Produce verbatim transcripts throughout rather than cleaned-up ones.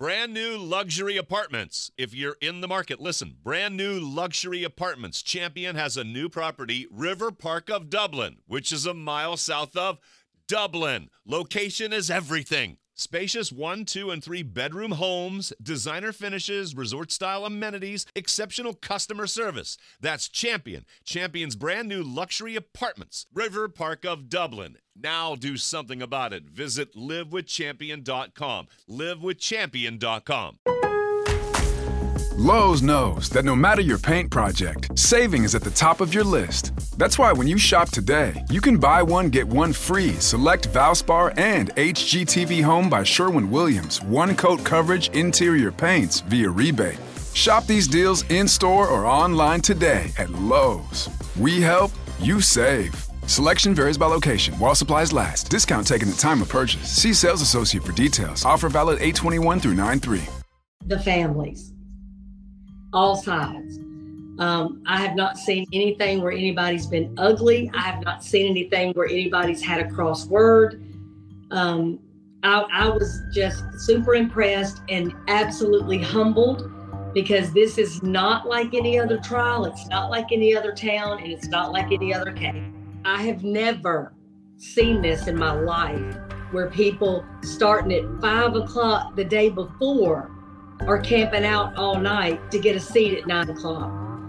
Brand new luxury apartments. If you're in the market, listen. Brand new luxury apartments. Champion has a new property, River Park of Dublin, which is a mile south of Dublin. Location is everything. Spacious one, two, and three bedroom homes, designer finishes, resort-style amenities, exceptional customer service. That's Champion. Champion's brand new luxury apartments. River Park of Dublin. Now do something about it. Visit live with champion dot com. live with champion dot com. Lowe's knows that no matter your paint project, saving is at the top of your list. That's why when you shop today, you can buy one, get one free select Valspar and H G T V Home by Sherwin-Williams one-coat coverage interior paints via rebate. Shop these deals in-store or online today at Lowe's. We help, you save. Selection varies by location. While supplies last. Discount taken at time of purchase. See sales associate for details. Offer valid eight twenty-one through nine three. The families. All sides. Um, I have not seen anything where anybody's been ugly. I have not seen anything where anybody's had a crossword. Um, I, I was just super impressed and absolutely humbled because this is not like any other trial. It's not like any other town, and it's not like any other case. I have never seen this in my life where people starting at five o'clock the day before are camping out all night to get a seat at nine o'clock.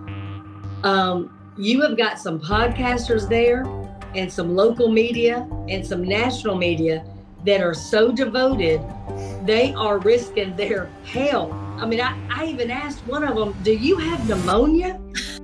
Um, you have got some podcasters there and some local media and some national media that are so devoted, they are risking their health. I mean, I, I even asked one of them, do you have pneumonia?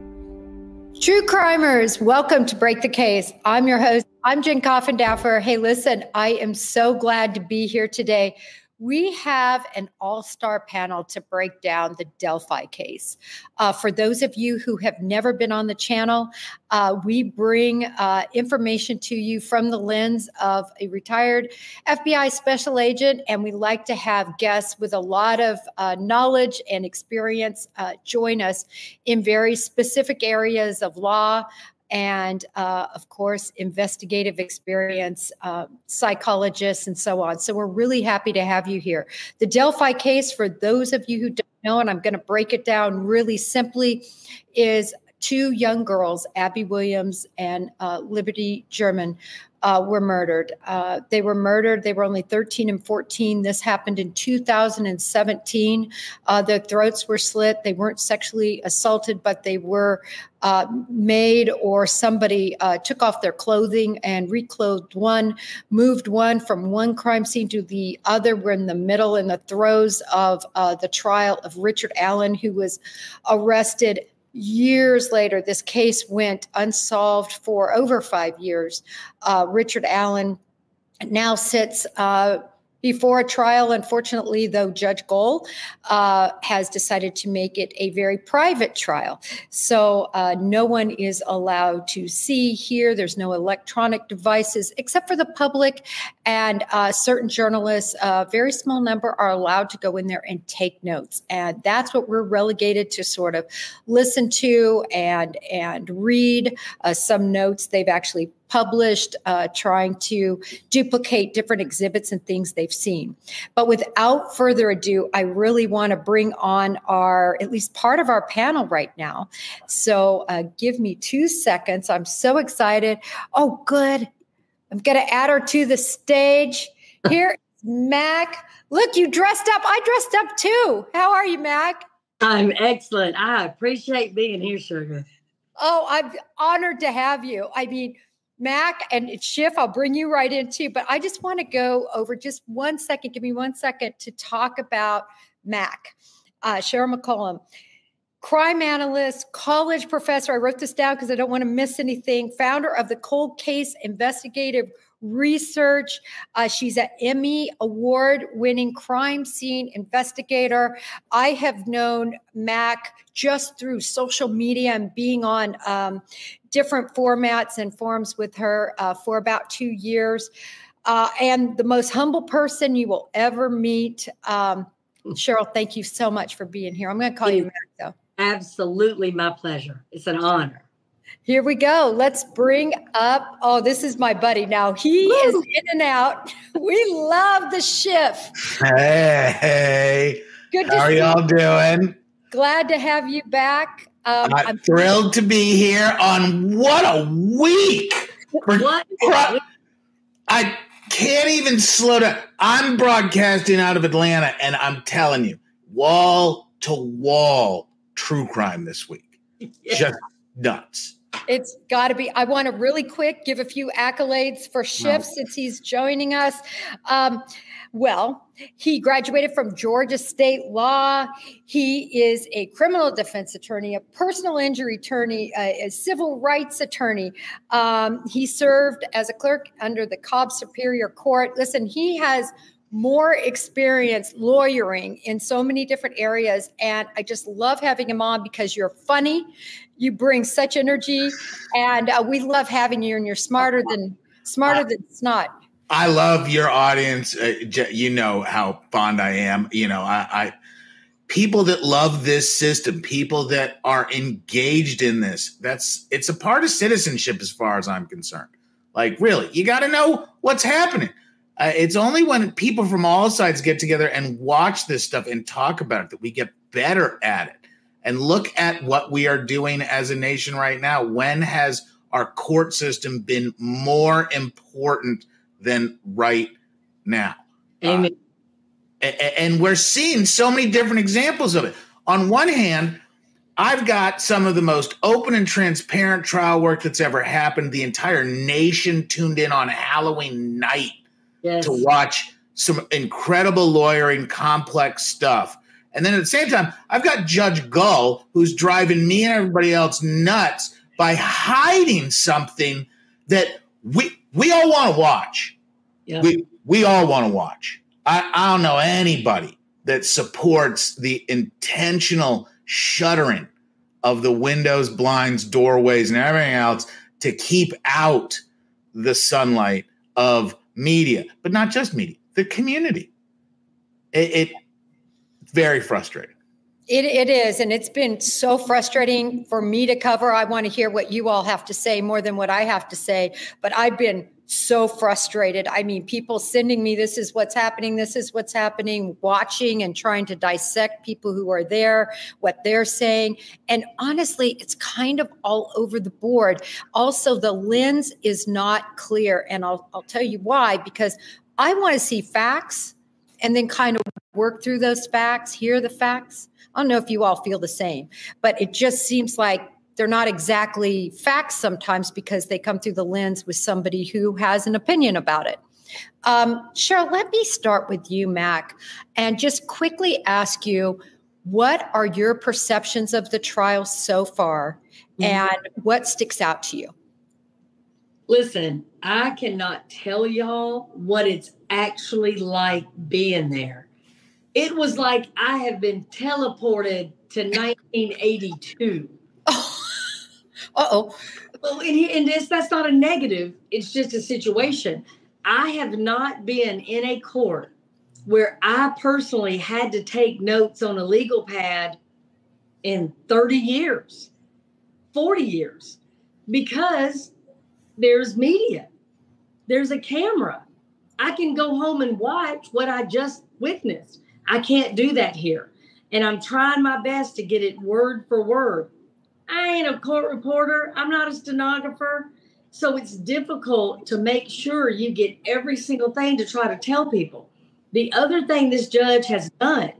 True crimers, welcome to Break the Case. I'm your host. I'm Jen Coffindaffer. Hey, listen, I am so glad to be here today. We have an all-star panel to break down the Delphi case. Uh, for those of you who have never been on the channel, uh, we bring uh, information to you from the lens of a retired F B I special agent, and we like to have guests with a lot of uh, knowledge and experience uh, join us in very specific areas of law, and, uh, of course, investigative experience, uh, psychologists, and so on. So we're really happy to have you here. The Delphi case, for those of you who don't know, and I'm going to break it down really simply, is two young girls, Abby Williams and uh, Liberty German, uh, were murdered. Uh, they were murdered. They were only thirteen and fourteen. This happened in two thousand seventeen. Uh, their throats were slit. They weren't sexually assaulted, but they were uh, made, or somebody uh, took off their clothing and reclothed one, moved one from one crime scene to the other. We're in the middle, in the throes of uh, the trial of Richard Allen, who was arrested years later. This case went unsolved for over five years. Uh, Richard Allen now sits uh, before a trial. Unfortunately, though, Judge Gohl uh, has decided to make it a very private trial. So uh, no one is allowed to see, hear. There's no electronic devices except for the public, and uh, certain journalists, a very small number, are allowed to go in there and take notes. And that's what we're relegated to sort of listen to and, and read uh, some notes they've actually published, uh, trying to duplicate different exhibits and things they've seen. But without further ado, I really want to bring on our, at least part of our panel right now. So uh, give me two seconds. I'm so excited. Oh, good. I'm going to add her to the stage. Here is Mac. Look, you dressed up. I dressed up too. How are you, Mac? I'm excellent. I appreciate being here, Sugar. Oh, I'm honored to have you. I mean, Mac and Schiff, I'll bring you right in too, but I just want to go over just one second. Give me one second to talk about Mac. Uh, Cheryl McCollum, crime analyst, college professor. I wrote this down because I don't want to miss anything. Founder of the Cold Case Investigative Research. Uh, she's an Emmy award-winning crime scene investigator. I have known Mac just through social media and being on um, different formats and forums with her uh, for about two years. Uh, and the most humble person you will ever meet. Um, Cheryl, thank you so much for being here. I'm going to call you Mac, though. Absolutely my pleasure. It's an honor. Here we go. Let's bring up, oh, this is my buddy now. He Woo. is in and out. We love the shift. Hey. Good to How are see y'all you. doing? Glad to have you back. Um, I'm, I'm thrilled to be here on what a week. For, What? I can't even slow down. I'm broadcasting out of Atlanta, and I'm telling you, wall to wall true crime this week. Yeah. Just nuts. It's got to be. I want to really quick give a few accolades for Schiff no. since he's joining us. Um, well, he graduated from Georgia State Law. He is a criminal defense attorney, a personal injury attorney, a, a civil rights attorney. Um, he served as a clerk under the Cobb Superior Court. Listen, he has more experience lawyering in so many different areas. And I just love having him on because you're funny. You bring such energy, and uh, we love having you, and you're smarter than smarter than snot. I love your audience. Uh, you know how fond I am. You know, I, I people that love this system, people that are engaged in this. That's it's a part of citizenship, as far as I'm concerned. Like, really, you got to know what's happening. Uh, it's only when people from all sides get together and watch this stuff and talk about it that we get better at it. And look at what we are doing as a nation right now. When has our court system been more important than right now? Amen. Uh, and we're seeing so many different examples of it. On one hand, I've got some of the most open and transparent trial work that's ever happened. The entire nation tuned in on Halloween night yes. to watch some incredible lawyering, complex stuff. And then at the same time, I've got Judge Gull, who's driving me and everybody else nuts by hiding something that we we all want to watch. Yeah. We we all want to watch. I, I don't know anybody that supports the intentional shuttering of the windows, blinds, doorways, and everything else to keep out the sunlight of media, but not just media, the community. It, it very frustrating. It, it is. And it's been so frustrating for me to cover. I want to hear what you all have to say more than what I have to say. But I've been so frustrated. I mean, people sending me, this is what's happening. This is what's happening, watching and trying to dissect people who are there, what they're saying. And honestly, it's kind of all over the board. Also, the lens is not clear. And I'll, I'll tell you why, because I want to see facts and then kind of work through those facts, hear the facts. I don't know if you all feel the same, but it just seems like they're not exactly facts sometimes because they come through the lens with somebody who has an opinion about it. Um, Cheryl, let me start with you, Mac, and just quickly ask you, what are your perceptions of the trial so far, mm-hmm. and what sticks out to you? Listen, I cannot tell y'all what it's actually like being there. It was like I have been teleported to nineteen eighty-two. Oh. Uh-oh. Well, and, and this, that's not a negative. It's just a situation. I have not been in a court where I personally had to take notes on a legal pad in thirty years, forty years, because there's media. There's a camera. I can go home and watch what I just witnessed. I can't do that here. And I'm trying my best to get it word for word. I ain't a court reporter. I'm not a stenographer. So it's difficult to make sure you get every single thing to try to tell people. The other thing this judge has done,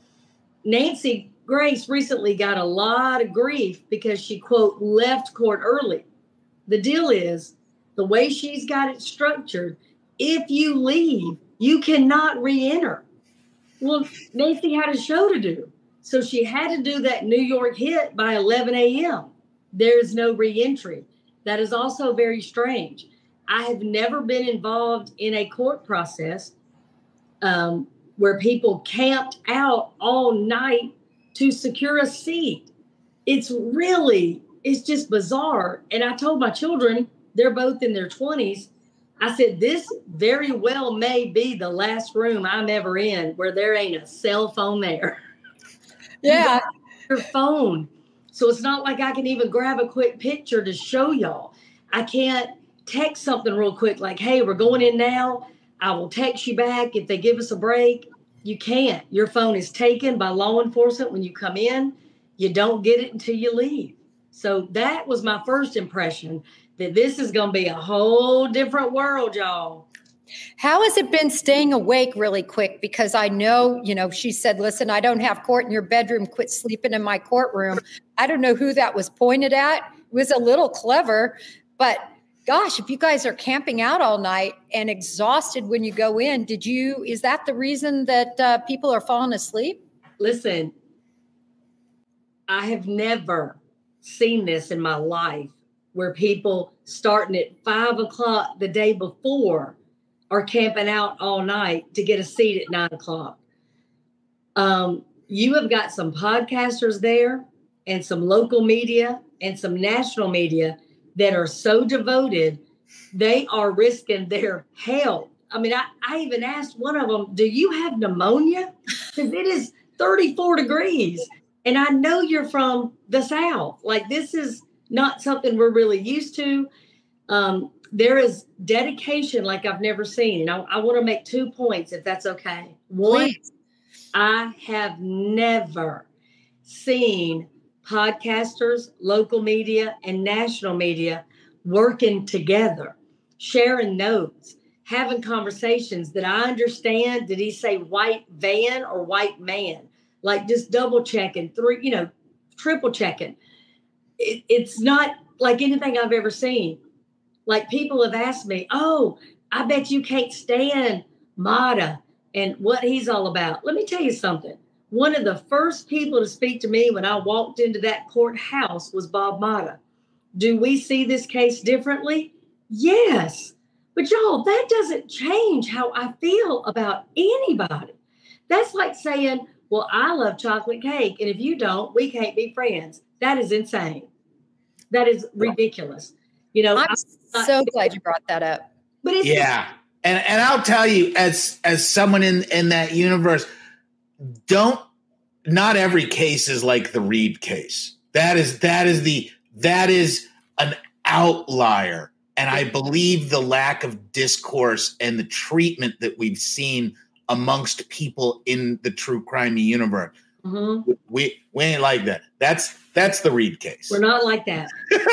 Nancy Grace recently got a lot of grief because she, quote, left court early. The deal is, the way she's got it structured, if you leave, you cannot re-enter. Well, Nancy had a show to do. So she had to do that New York hit by eleven a.m. There's no re-entry. That is also very strange. I have never been involved in a court process um, where people camped out all night to secure a seat. It's really, it's just bizarre. And I told my children, they're both in their twenties, I said, this very well may be the last room I'm ever in where there ain't a cell phone there. Yeah. You your phone. So it's not like I can even grab a quick picture to show y'all. I can't text something real quick like, hey, we're going in now. I will text you back if they give us a break. You can't. Your phone is taken by law enforcement when you come in. You don't get it until you leave. So that was my first impression, that this is going to be a whole different world, y'all. How has it been staying awake really quick? Because I know, you know, she said, listen, I don't have court in your bedroom. Quit sleeping in my courtroom. I don't know who that was pointed at. It was a little clever, but gosh, if you guys are camping out all night and exhausted when you go in, did you, is that the reason that uh, people are falling asleep? Listen, I have never seen this in my life where people starting at five o'clock the day before are camping out all night to get a seat at nine o'clock. Um, you have got some podcasters there and some local media and some national media that are so devoted, they are risking their health. I mean, I, I even asked one of them, do you have pneumonia? Because it is thirty-four degrees. And I know you're from the South. Like, this is not something we're really used to. Um, there is dedication like I've never seen. And I, I want to make two points, if that's okay. One, Please. I have never seen podcasters, local media, and national media working together, sharing notes, having conversations that I understand. Did he say white van or white man? Like, just double checking, three, you know, triple checking. It, it's not like anything I've ever seen. Like, people have asked me, oh, I bet you can't stand Mata and what he's all about. Let me tell you something. One of the first people to speak to me when I walked into that courthouse was Bob Mata. Do we see this case differently? Yes. But y'all, that doesn't change how I feel about anybody. That's like saying, well, I love chocolate cake, and if you don't, we can't be friends. That is insane. That is ridiculous. You know, I'm I, so I, glad you brought that up. But it's yeah. And and I'll tell you, as as someone in, in that universe, don't not every case is like the Reed case. That is that is the that is an outlier. And I believe the lack of discourse and the treatment that we've seen amongst people in the true crime universe. Mm-hmm. We we ain't like that. That's that's the Reed case. We're not like that.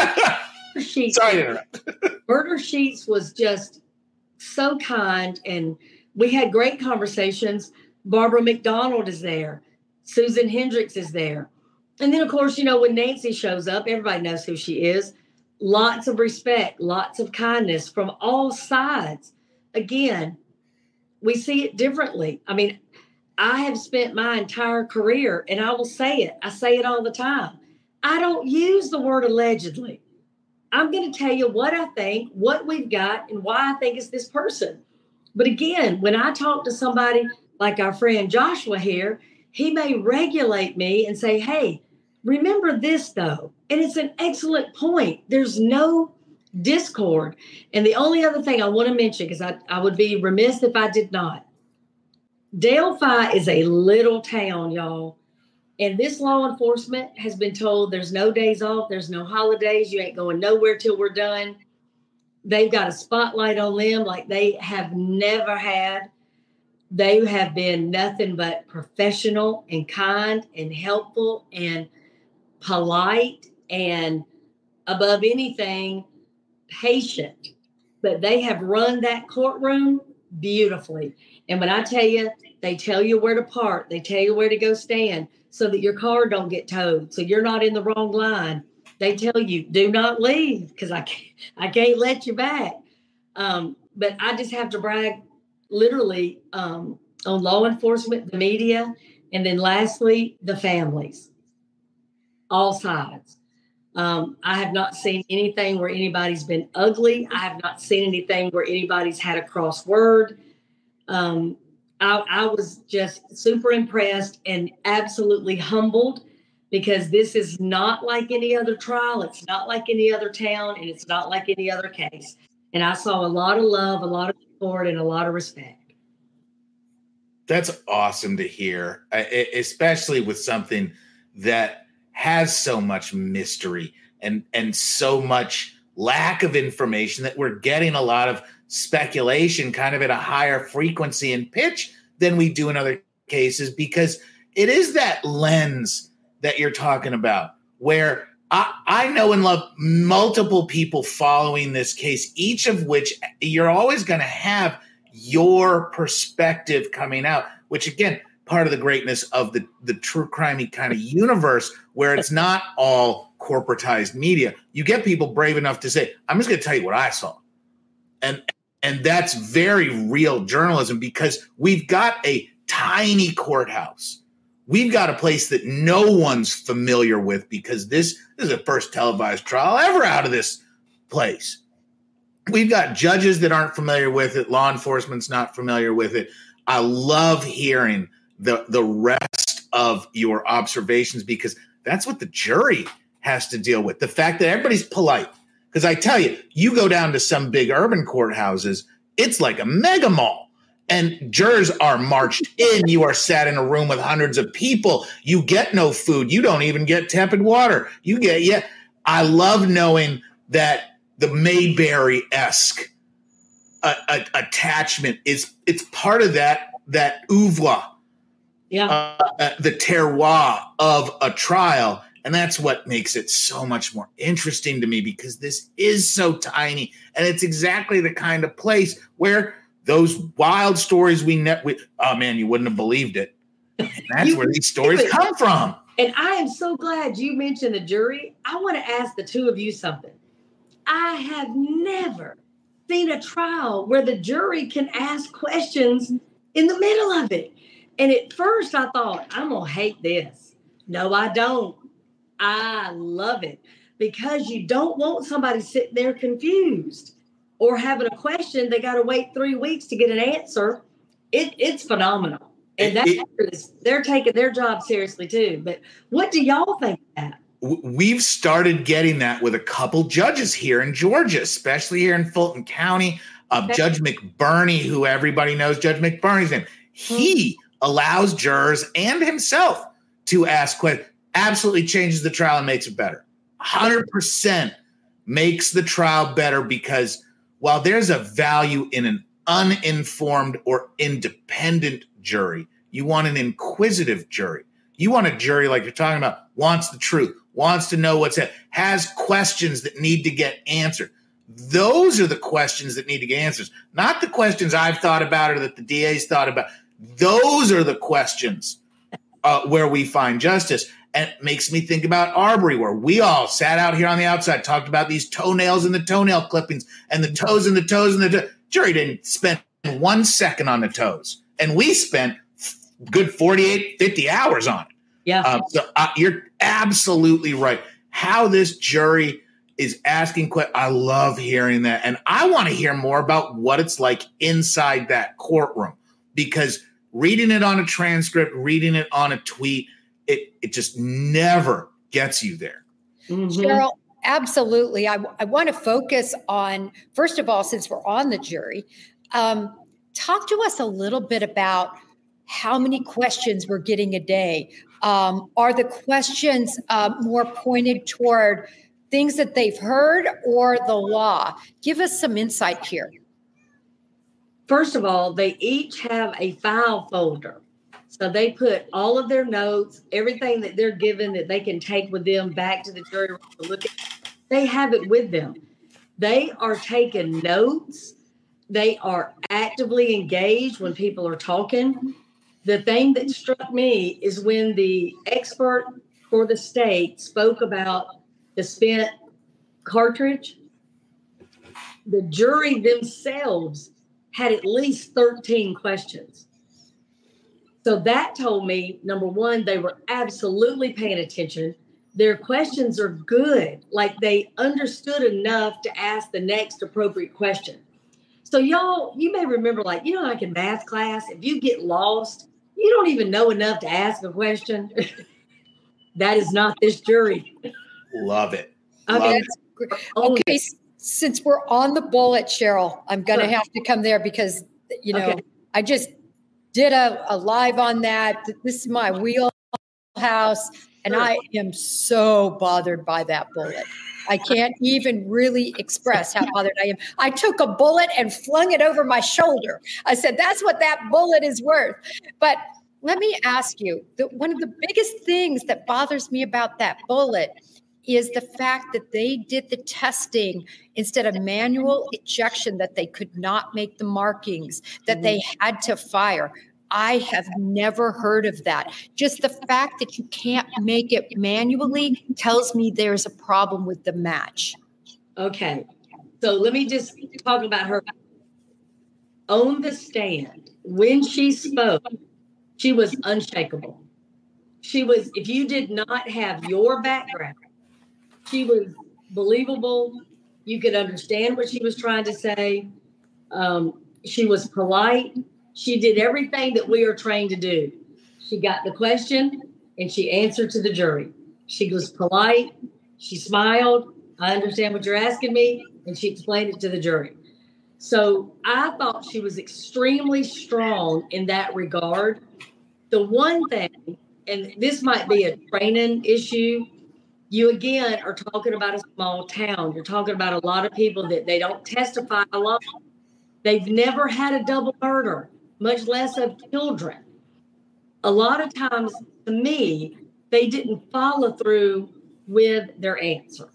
Sheets, Sorry to interrupt. Murder Sheets was just so kind, and we had great conversations. Barbara McDonald is there. Susan Hendricks is there. And then, of course, you know, when Nancy shows up, everybody knows who she is. Lots of respect, lots of kindness from all sides. Again, we see it differently. I mean, I have spent my entire career, and I will say it. I say it all the time. I don't use the word allegedly. I'm going to tell you what I think, what we've got, and why I think it's this person. But again, when I talk to somebody like our friend Joshua here, he may regulate me and say, hey, remember this, though. And it's an excellent point. There's no discord. And the only other thing I want to mention, because I, I would be remiss if I did not, Delphi is a little town, y'all. And this law enforcement has been told there's no days off, there's no holidays, you ain't going nowhere till we're done. They've got a spotlight on them like they have never had. They have been nothing but professional and kind and helpful and polite and, above anything, patient. But they have run that courtroom beautifully. And when I tell you, they tell you where to park, they tell you where to go stand so that your car don't get towed, so you're not in the wrong line. They tell you, do not leave, because I can't, I can't let you back. Um, but I just have to brag literally um, on law enforcement, the media, and then lastly, the families, all sides. Um, I have not seen anything where anybody's been ugly. I have not seen anything where anybody's had a crossword. Um, I, I was just super impressed and absolutely humbled, because this is not like any other trial. It's not like any other town, and it's not like any other case. And I saw a lot of love, a lot of support, and a lot of respect. That's awesome to hear, especially with something that has so much mystery and, and so much lack of information that we're getting a lot of speculation kind of at a higher frequency and pitch than we do in other cases, because it is that lens that you're talking about where I, I know and love multiple people following this case, each of which you're always going to have your perspective coming out, which again, part of the greatness of the, the true crimey kind of universe where it's not all corporatized media. You get people brave enough to say, I'm just going to tell you what I saw. And, and that's very real journalism, because we've got a tiny courthouse. We've got a place that no one's familiar with, because this, this is the first televised trial ever out of this place. We've got judges that aren't familiar with it. Law enforcement's not familiar with it. I love hearing the, the rest of your observations, because that's what the jury has to deal with. The fact that everybody's polite. Because I tell you, you go down to some big urban courthouses, it's like a mega mall. And jurors are marched in. You are sat in a room with hundreds of people. You get no food. You don't even get tepid water. You get, yeah. I love knowing that the Mayberry-esque uh, uh, attachment is, it's part of that, that oeuvre, yeah, uh, uh, the terroir of a trial. And that's what makes it so much more interesting to me, because this is so tiny. And it's exactly the kind of place where those wild stories we net with, oh man, you wouldn't have believed it. And that's You- where these stories come from. And I am so glad you mentioned the jury. I want to ask the two of you something. I have never seen a trial where the jury can ask questions in the middle of it. And at first I thought, I'm going to hate this. No, I don't. I love it, because you don't want somebody sitting there confused or having a question. They got to wait three weeks to get an answer. It, it's phenomenal. And that It- is, they're taking their job seriously too. But what do y'all think of that? W- We've started getting that with a couple judges here in Georgia, especially here in Fulton County. Uh, Okay. Judge McBurney, who everybody knows Judge McBurney's name, he allows jurors and himself to ask questions. Absolutely changes the trial and makes it better. one hundred percent makes the trial better, because while there's a value in an uninformed or independent jury, you want an inquisitive jury. You want a jury, like you're talking about, wants the truth, wants to know what's it, has questions that need to get answered. Those are the questions that need to get answers, not the questions I've thought about or that the D A's thought about. Those are the questions uh, where we find justice. And it makes me think about Arbery, where we all sat out here on the outside, talked about these toenails and the toenail clippings and the toes and the toes and the to- jury didn't spend one second on the toes. And we spent good forty-eight, fifty hours on it. Yeah. Um, so uh, you're absolutely right. How this jury is asking questions, I love hearing that. And I want to hear more about what it's like inside that courtroom, because reading it on a transcript, reading it on a tweet, it, it just never gets you there. Mhm. Cheryl, absolutely. I, I want to focus on, first of all, since we're on the jury, um, talk to us a little bit about how many questions we're getting a day. Um, are the questions uh, more pointed toward things that they've heard or the law? Give us some insight here. First of all, they each have a file folder. So they put all of their notes, everything that they're given that they can take with them back to the jury room to look at. They have it with them. They are taking notes. They are actively engaged when people are talking. The thing that struck me is when the expert for the state spoke about the spent cartridge, the jury themselves had at least thirteen questions. So that told me, number one, they were absolutely paying attention. Their questions are good. Like they understood enough to ask the next appropriate question. So y'all, you may remember, like, you know, like in math class, if you get lost, you don't even know enough to ask a question. That is not this jury. Love it. I Love mean, it. oh, Okay, s- since we're on the bullet, Cheryl, I'm going to Sure. have to come there because, you know, Okay. I just did a, a live on that. This is my wheelhouse. And Sure. I am so bothered by that bullet. I can't even really express how bothered I am. I took a bullet and flung it over my shoulder. I said, that's what that bullet is worth. But let me ask you, the, one of the biggest things that bothers me about that bullet is the fact that they did the testing instead of manual ejection, that they could not make the markings, that they had to fire. I have never heard of that. Just the fact that you can't make it manually tells me there's a problem with the match. Okay. So let me just talk about her. On the stand, when she spoke, she was unshakable. She was, if you did not have your background, she was believable. You could understand what she was trying to say. Um, she was polite. She did everything that we are trained to do. She got the question and she answered to the jury. She was polite. She smiled. I understand what you're asking me. And she explained it to the jury. So I thought she was extremely strong in that regard. The one thing, and this might be a training issue, you again are talking about a small town. You're talking about a lot of people that they don't testify a lot. They've never had a double murder, much less of children. A lot of times, to me, they didn't follow through with their answer.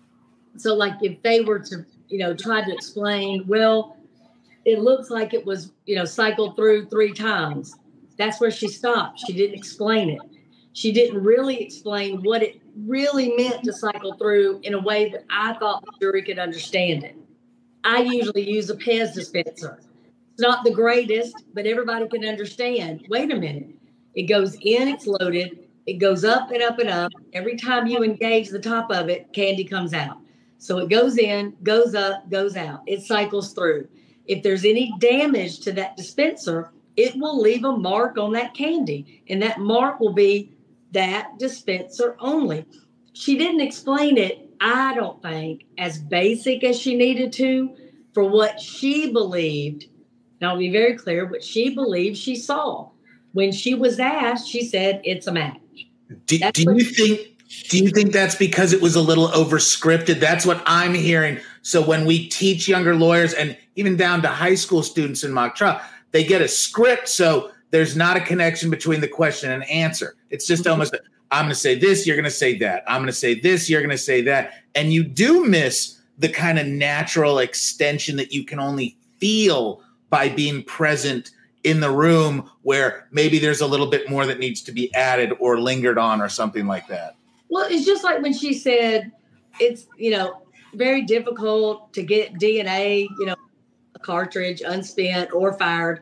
So like if they were to, you know, try to explain, well, it looks like it was, you know, cycled through three times. That's where she stopped. She didn't explain it. She didn't really explain what it really meant to cycle through in a way that I thought the jury could understand it. I usually use a Pez dispenser. It's not the greatest, but everybody can understand. Wait a minute. It goes in, it's loaded. It goes up and up and up. Every time you engage the top of it, candy comes out. So it goes in, goes up, goes out. It cycles through. If there's any damage to that dispenser, it will leave a mark on that candy. And that mark will be that dispenser only. She didn't explain it, I don't think, as basic as she needed to for what she believed. Now, I'll be very clear, what she believed she saw. When she was asked, she said, it's a match. Do, do you think do you think that's because it was a little over scripted? That's what I'm hearing. So when we teach younger lawyers and even down to high school students in mock trial, they get a script. So there's not a connection between the question and answer. It's just almost, I'm going to say this, you're going to say that. I'm going to say this, you're going to say that. And you do miss the kind of natural extension that you can only feel by being present in the room, where maybe there's a little bit more that needs to be added or lingered on or something like that. Well, it's just like when she said it's, you know, very difficult to get D N A, you know, a cartridge unspent or fired.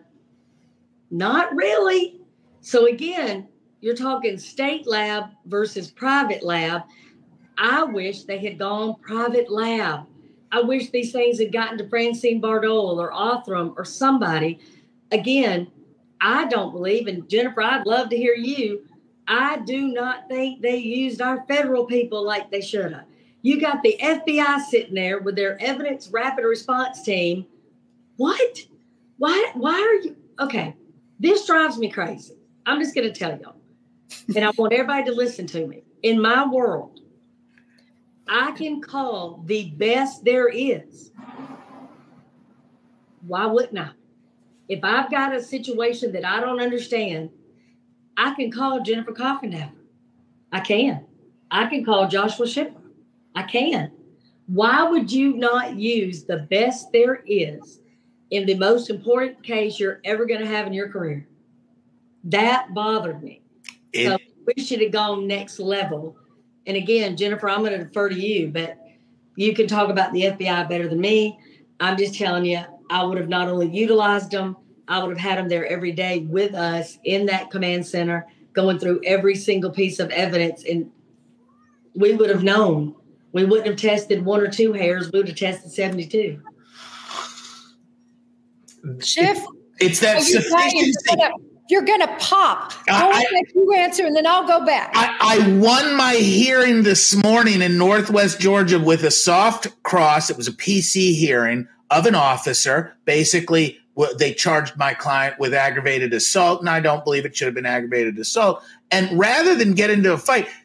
Not really. So again, you're talking state lab versus private lab. I wish they had gone private lab. I wish these things had gotten to Francine Bardole or Othram or somebody. Again, I don't believe, and Jennifer, I'd love to hear you. I do not think they used our federal people like they should have. You got the F B I sitting there with their evidence rapid response team. What? Why, why are you? Okay, this drives me crazy. I'm just going to tell y'all, and I want everybody to listen to me. In my world, I can call the best there is. Why wouldn't I? If I've got a situation that I don't understand, I can call Jennifer Coffindaffer. I can. I can call Joshua Shipper. I can. Why would you not use the best there is in the most important case you're ever going to have in your career? That bothered me. It, so we should have gone next level. And again, Jennifer, I'm going to defer to you, but you can talk about the F B I better than me. I'm just telling you, I would have not only utilized them, I would have had them there every day with us in that command center, going through every single piece of evidence. And we would have known. We wouldn't have tested one or two hairs. We would have tested seventy-two. Schiff, it's that sufficiency. You're going to pop. I'll let you answer, and then I'll go back. I, I won my hearing this morning in Northwest Georgia with a soft cross. It was a P C hearing of an officer. Basically, they charged my client with aggravated assault, and I don't believe it should have been aggravated assault. And rather than get into a fight,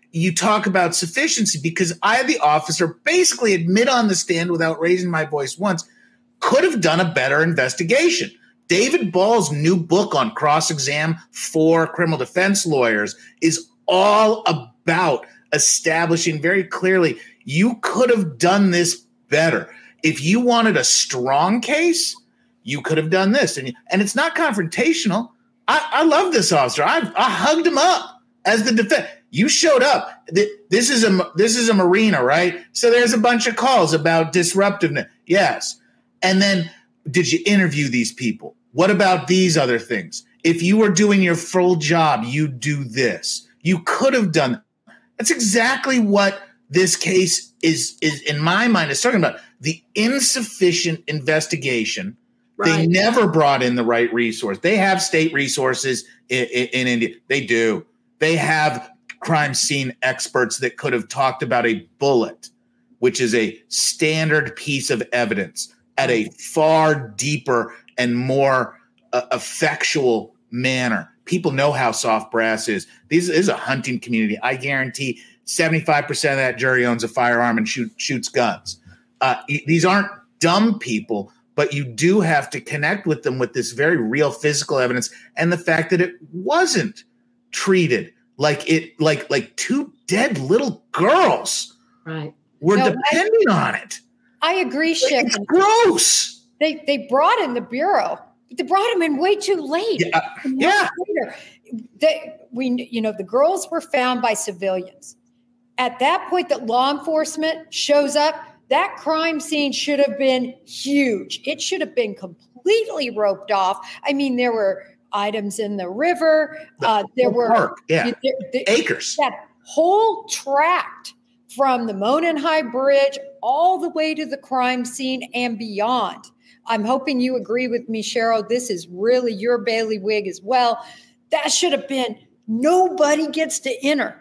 you talk about sufficiency, because I, the officer, basically admit on the stand without raising my voice once, could have done a better investigation. David Ball's new book on cross-exam for criminal defense lawyers is all about establishing very clearly you could have done this better. If you wanted a strong case, you could have done this. And, and it's not confrontational. I, I love this officer. I, I hugged him up as the defense. You showed up. This is a this is a marina, right? So there's a bunch of calls about disruptiveness. Yes. And then did you interview these people? What about these other things? If you were doing your full job, you do this. You could have done. That's exactly what this case is, is in my mind, is talking about. The insufficient investigation. Right. They never brought in the right resource. They have state resources in, in, in India. They do. They have crime scene experts that could have talked about a bullet, which is a standard piece of evidence, at a far deeper and more uh, effectual manner. People know how soft brass is. This is a hunting community. I guarantee seventy-five percent of that jury owns a firearm and shoot, shoots guns. Uh, these aren't dumb people, but you do have to connect with them with this very real physical evidence and the fact that it wasn't treated like it like like two dead little girls right were no, depending I, on it. I agree, Schiff. It's gross. They they brought in the bureau. They brought him in way too late. Yeah, yeah. Later. They, we you know the girls were found by civilians. At that point, that law enforcement shows up. That crime scene should have been huge. It should have been completely roped off. I mean, there were items in the river. The uh, there were park, yeah. there, there, acres. That whole tract from the Monon High Bridge all the way to the crime scene and beyond. I'm hoping you agree with me, Cheryl. This is really your bailiwick as well. That should have been nobody gets to enter.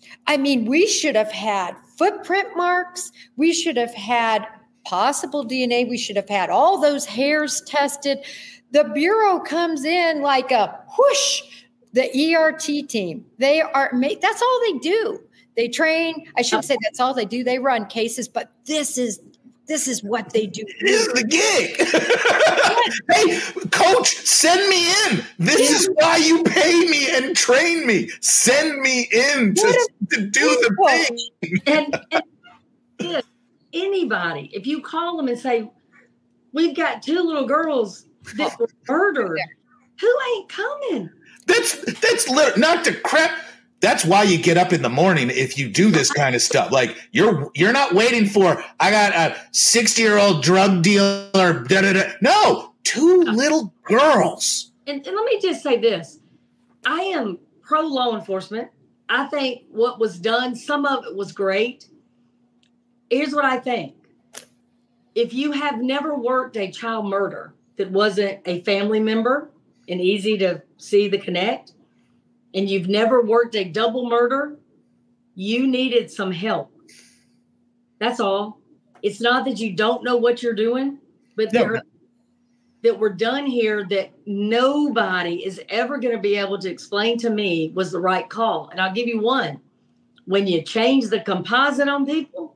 I mean, we should have had footprint marks. We should have had possible D N A. We should have had all those hairs tested. The Bureau comes in like a whoosh, the E R T team. They are, that's all they do. They train. I shouldn't say that's all they do. They run cases, but this is This is what they do. This is the gig. Hey, coach, send me in. This is why you pay me and train me. Send me in to, to do the thing. And, and if anybody, if you call them and say, we've got two little girls that were murdered, who ain't coming? That's, that's lit- not to crap. That's why you get up in the morning if you do this kind of stuff. Like you're you're not waiting for, I got a sixty-year-old drug dealer. Da, da, da. No, two little girls. And, and let me just say this. I am pro law enforcement. I think what was done, some of it was great. Here's what I think. If you have never worked a child murder that wasn't a family member and easy to see the connect, and you've never worked a double murder, you needed some help. That's all. It's not that you don't know what you're doing, but no. there, that were done here that nobody is ever going to be able to explain to me was the right call. And I'll give you one. When you change the composite on people.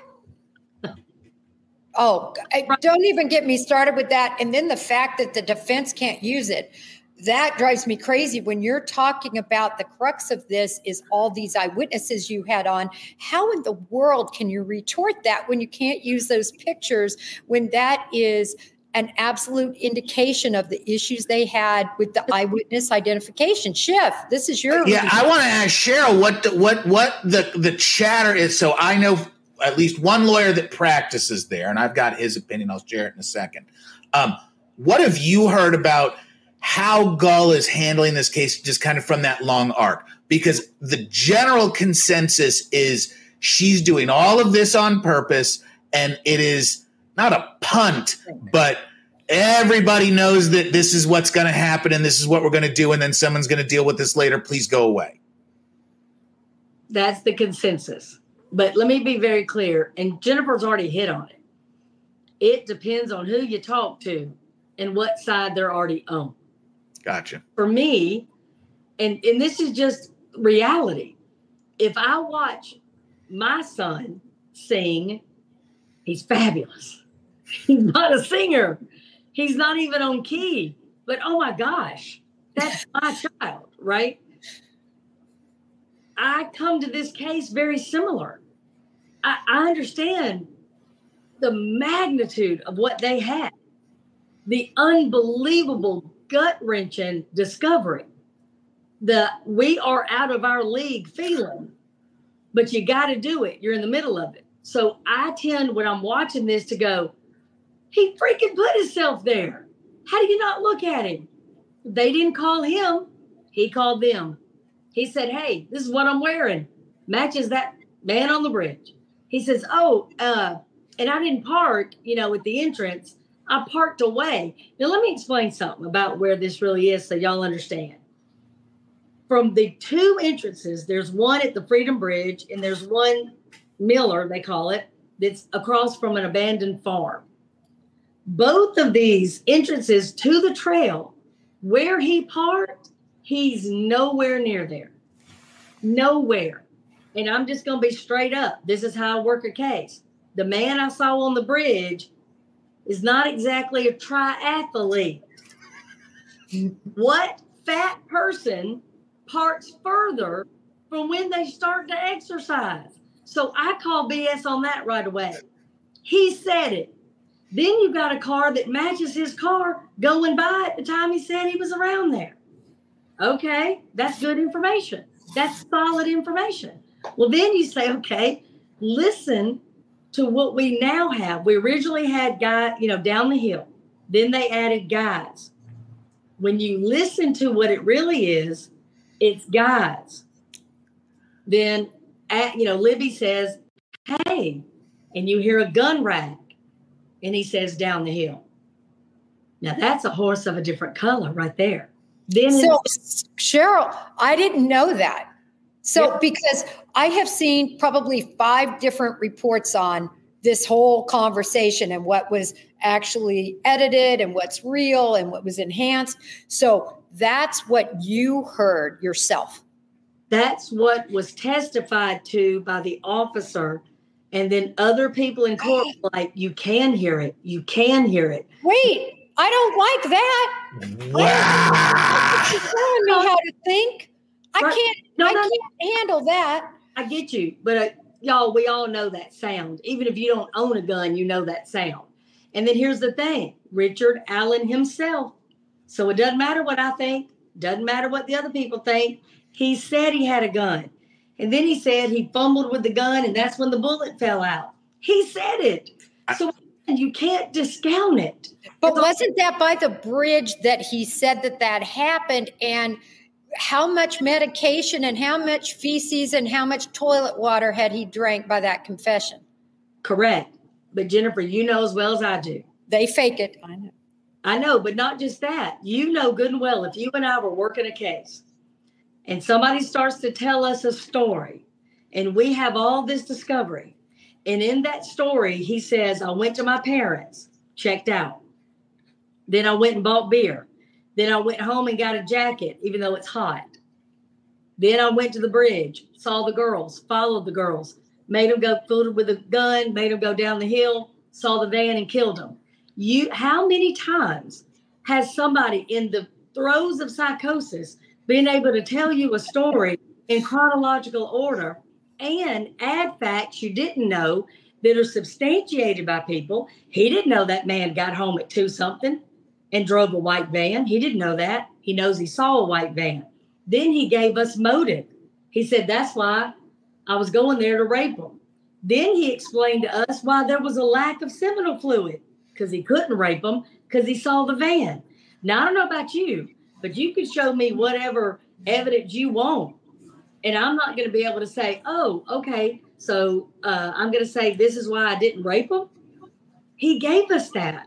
Oh, don't even get me started with that. And then the fact that the defense can't use it. That drives me crazy when you're talking about the crux of this is all these eyewitnesses you had on. How in the world can you retort that when you can't use those pictures, when that is an absolute indication of the issues they had with the eyewitness identification? Schiff, this is your yeah. I want to ask Cheryl what the, what what the the chatter is. So I know at least one lawyer that practices there, and I've got his opinion. I'll share it in a second. Um, what have you heard about how Gull is handling this case, just kind of from that long arc? Because the general consensus is she's doing all of this on purpose, and it is not a punt, but everybody knows that this is what's going to happen and this is what we're going to do, and then someone's going to deal with this later. Please go away. That's the consensus. But let me be very clear, and Jennifer's already hit on it. It depends on who you talk to and what side they're already on. Gotcha. For me, and, and this is just reality, if I watch my son sing, he's fabulous. He's not a singer. He's not even on key. But oh my gosh, that's my child, right? I come to this case very similar. I, I understand the magnitude of what they had, the unbelievable gut-wrenching discovery, the we are out of our league feeling, but you got to do it. You're in the middle of it. So I tend, when I'm watching this, to go, he freaking put himself there. How do you not look at him? They didn't call him. He called them. He said, hey, this is what I'm wearing. Matches that man on the bridge. He says, oh, uh, and I didn't park, you know, at the entrance. I parked away. Now, let me explain something about where this really is so y'all understand. From the two entrances, there's one at the Freedom Bridge and there's one Miller, they call it, that's across from an abandoned farm. Both of these entrances to the trail, where he parked, he's nowhere near there. Nowhere. And I'm just going to be straight up. This is how I work a case. The man I saw on the bridge is not exactly a triathlete. What fat person parks further from when they start to exercise? So I call B S on that right away. He said it. Then you've got a car that matches his car going by at the time he said he was around there. Okay, that's good information. That's solid information. Well, then you say, okay, listen to what we now have. We originally had guys, you know, down the hill. Then they added guys. When you listen to what it really is, it's guys. Then, at, you know, Libby says, hey, and you hear a gun rack. And he says, down the hill. Now, that's a horse of a different color right there. Then so, Cheryl, I didn't know that. So, yeah. Because I have seen probably five different reports on this whole conversation and what was actually edited and what's real and what was enhanced. So that's what you heard yourself. That's what was testified to by the officer. And then other people in court were like, you can hear it. You can hear it. Wait, I don't like that. Wow. You're telling me how to think. I Right. can't, No, I no, can't handle that. I get you. But uh, y'all, we all know that sound. Even if you don't own a gun, you know that sound. And then here's the thing. Richard Allen himself. So it doesn't matter what I think. Doesn't matter what the other people think. He said he had a gun. And then he said he fumbled with the gun, and that's when the bullet fell out. He said it. So you can't discount it. But wasn't that by the bridge that he said that that happened? And how much medication and how much feces and how much toilet water had he drank by that confession? Correct. But Jennifer, you know as well as I do. They fake it. I know. I know, but not just that. You know good and well, if you and I were working a case and somebody starts to tell us a story and we have all this discovery, and in that story, he says, I went to my parents, checked out. Then I went and bought beer. Then I went home and got a jacket, even though it's hot. Then I went to the bridge, saw the girls, followed the girls, made them go fooled with a gun, made them go down the hill, saw the van and killed them. You, how many times has somebody in the throes of psychosis been able to tell you a story in chronological order and add facts you didn't know that are substantiated by people? He didn't know that man got home at two something and drove a white van. He didn't know that. He knows he saw a white van. Then he gave us motive. He said, that's why I was going there to rape him. Then he explained to us why there was a lack of seminal fluid, because he couldn't rape them because he saw the van. Now, I don't know about you, but you can show me whatever evidence you want. And I'm not going to be able to say, oh, okay, so uh, I'm going to say this is why I didn't rape him. He gave us that.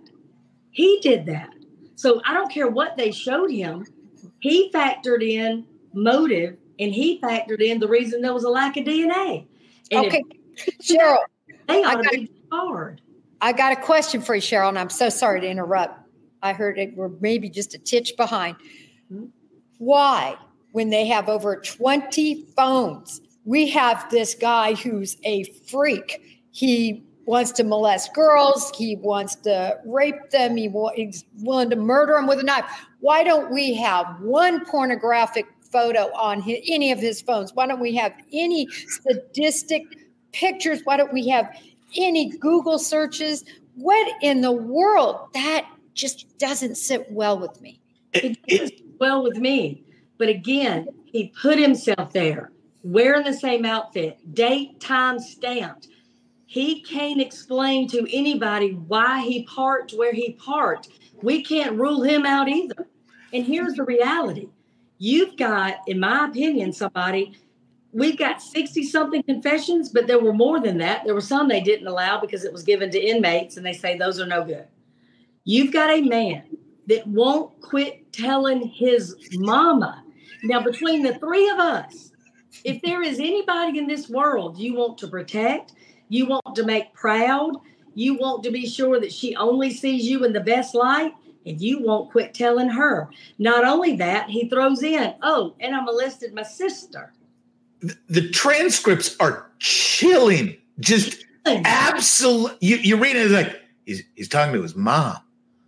He did that. So I don't care what they showed him. He factored in motive, and he factored in the reason there was a lack of D N A. And okay, Cheryl, they ought I to got, be hard. I got a question for you, Cheryl, and I'm so sorry to interrupt. I heard it we're maybe just a titch behind. Why, when they have over twenty phones, we have this guy who's a freak. He wants to molest girls. He wants to rape them. He wa- he's willing to murder them with a knife. Why don't we have one pornographic photo on his, any of his phones? Why don't we have any sadistic pictures? Why don't we have any Google searches? What in the world? That just doesn't sit well with me. It doesn't sit well with me. But again, he put himself there, wearing the same outfit, date, time stamped. He can't explain to anybody why he parked where he parked. We can't rule him out either. And here's the reality. You've got, in my opinion, somebody, we've got sixty-something confessions, but there were more than that. There were some they didn't allow because it was given to inmates, and they say those are no good. You've got a man that won't quit telling his mama. Now, between the three of us, if there is anybody in this world you want to protect, you want to make proud, you want to be sure that she only sees you in the best light, and you won't quit telling her. Not only that, he throws in, oh, and I molested my sister. The, the transcripts are chilling. Just absolute. You, you read it, it's like, he's, he's talking to his mom.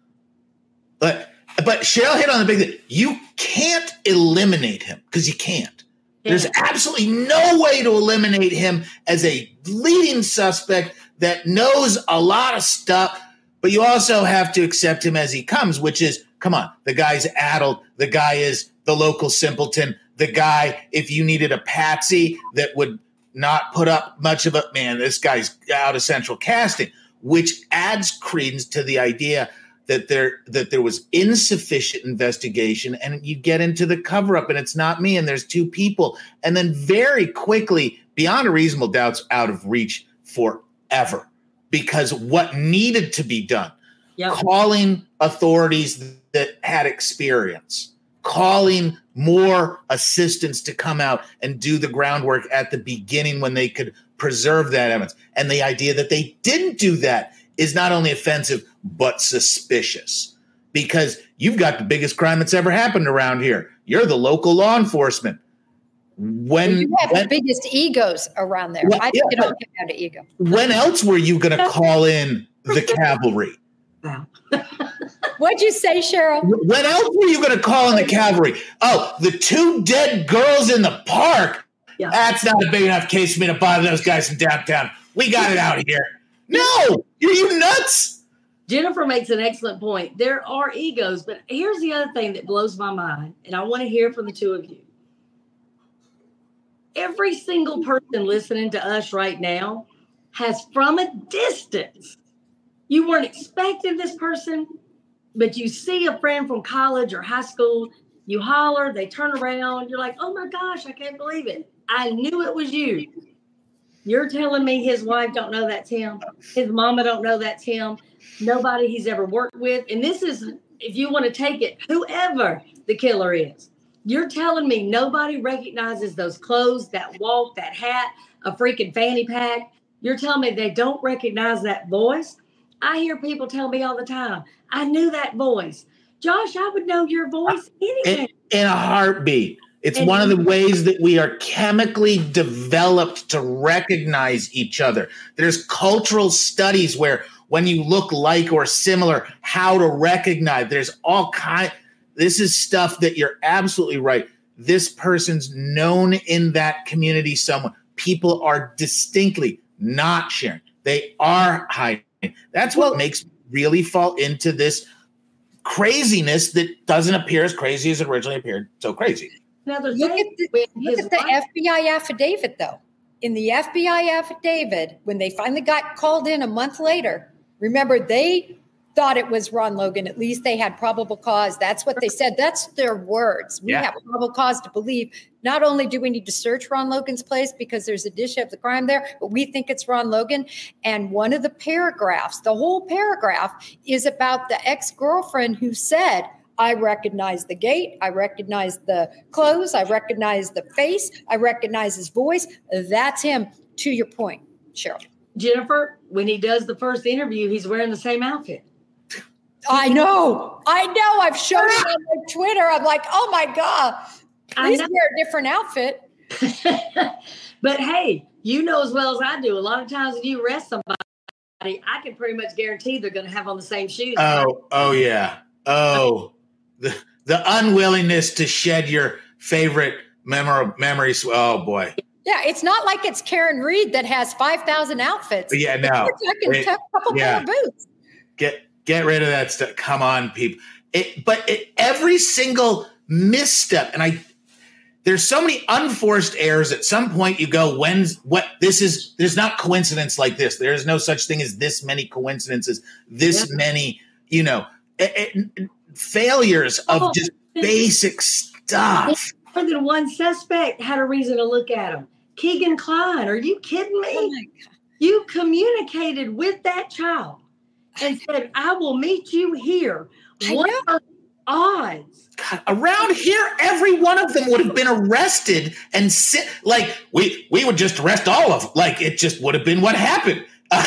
But, but Cheryl hit on the big thing. You can't eliminate him because you can't. There's absolutely no way to eliminate him as a leading suspect that knows a lot of stuff, but you also have to accept him as he comes, which is, come on, the guy's addled. The guy is the local simpleton. The guy, if you needed a patsy that would not put up much of a, man, this guy's out of central casting, which adds credence to the idea that there that there was insufficient investigation, and you get into the cover-up, and it's not me, and there's two people. And then very quickly, beyond a reasonable doubt's out of reach forever. Because what needed to be done, yep. calling authorities that had experience, calling more assistants to come out and do the groundwork at the beginning when they could preserve that evidence. And the idea that they didn't do that is not only offensive, but suspicious, because you've got the biggest crime that's ever happened around here. You're the local law enforcement. When you have when, the biggest egos around there. Well, I think yeah, it all came down to ego. When else were you going to call in the cavalry? Wow. What'd you say, Cheryl? When else were you going to call in the cavalry? Oh, the two dead girls in the park. Yeah. That's not a big enough case for me to bother those guys from downtown. We got it out of here. No, are you nuts? Jennifer makes an excellent point. There are egos, but here's the other thing that blows my mind, and I want to hear from the two of you. Every single person listening to us right now has, from a distance, you weren't expecting this person, but you see a friend from college or high school, you holler, they turn around, you're like, oh my gosh, I can't believe it. I knew it was you. You're telling me his wife don't know that's him. His mama don't know that's him. Nobody he's ever worked with. And this is, if you want to take it, whoever the killer is. You're telling me nobody recognizes those clothes, that walk, that hat, a freaking fanny pack. You're telling me they don't recognize that voice? I hear people tell me all the time, I knew that voice. Josh, I would know your voice anyway. In, in a heartbeat. It's and one of the ways that we are chemically developed to recognize each other. There's cultural studies where when you look like or similar, how to recognize. There's all kind. This is stuff that you're absolutely right. This person's known in that community somewhere. People are distinctly not sharing. They are hiding. That's what well, makes me really fall into this craziness that doesn't appear as crazy as it originally appeared. So crazy. Look at the, look at the F B I affidavit, though. In the F B I affidavit, when they finally got called in a month later, remember, they thought it was Ron Logan. At least they had probable cause. That's what they said. That's their words. We yeah. have probable cause to believe not only do we need to search Ron Logan's place because there's a dish of the crime there, but we think it's Ron Logan. And one of the paragraphs, the whole paragraph, is about the ex-girlfriend who said, I recognize the gait. I recognize the clothes. I recognize the face. I recognize his voice. That's him, to your point, Cheryl. Jennifer, when he does the first interview, he's wearing the same outfit. I know. I know. I've shown it on my Twitter. I'm like, oh, my God. Please wear a different outfit. But hey, you know as well as I do, a lot of times when you arrest somebody, I can pretty much guarantee they're going to have on the same shoes. Oh, oh yeah. Oh, the the unwillingness to shed your favorite memor- memories. Oh boy. Yeah, it's not like it's Karen Reed that has five thousand outfits. Yeah, no. It's a couple yeah. pair of boots. Get get rid of that stuff. Come on, people. It, but it, every single misstep, and I, there's so many unforced errors. At some point, you go, "When's what? This is there's not coincidence like this. There is no such thing as this many coincidences. This yeah. many, you know, it, it, failures of oh, just basic stuff." More than one suspect had a reason to look at him. Keegan Klein, are you kidding me? Oh you communicated with that child and said, "I will meet you here." What are the odds? God, around here, every one of them would have been arrested and sit like we we would just arrest all of them. Like it just would have been what happened.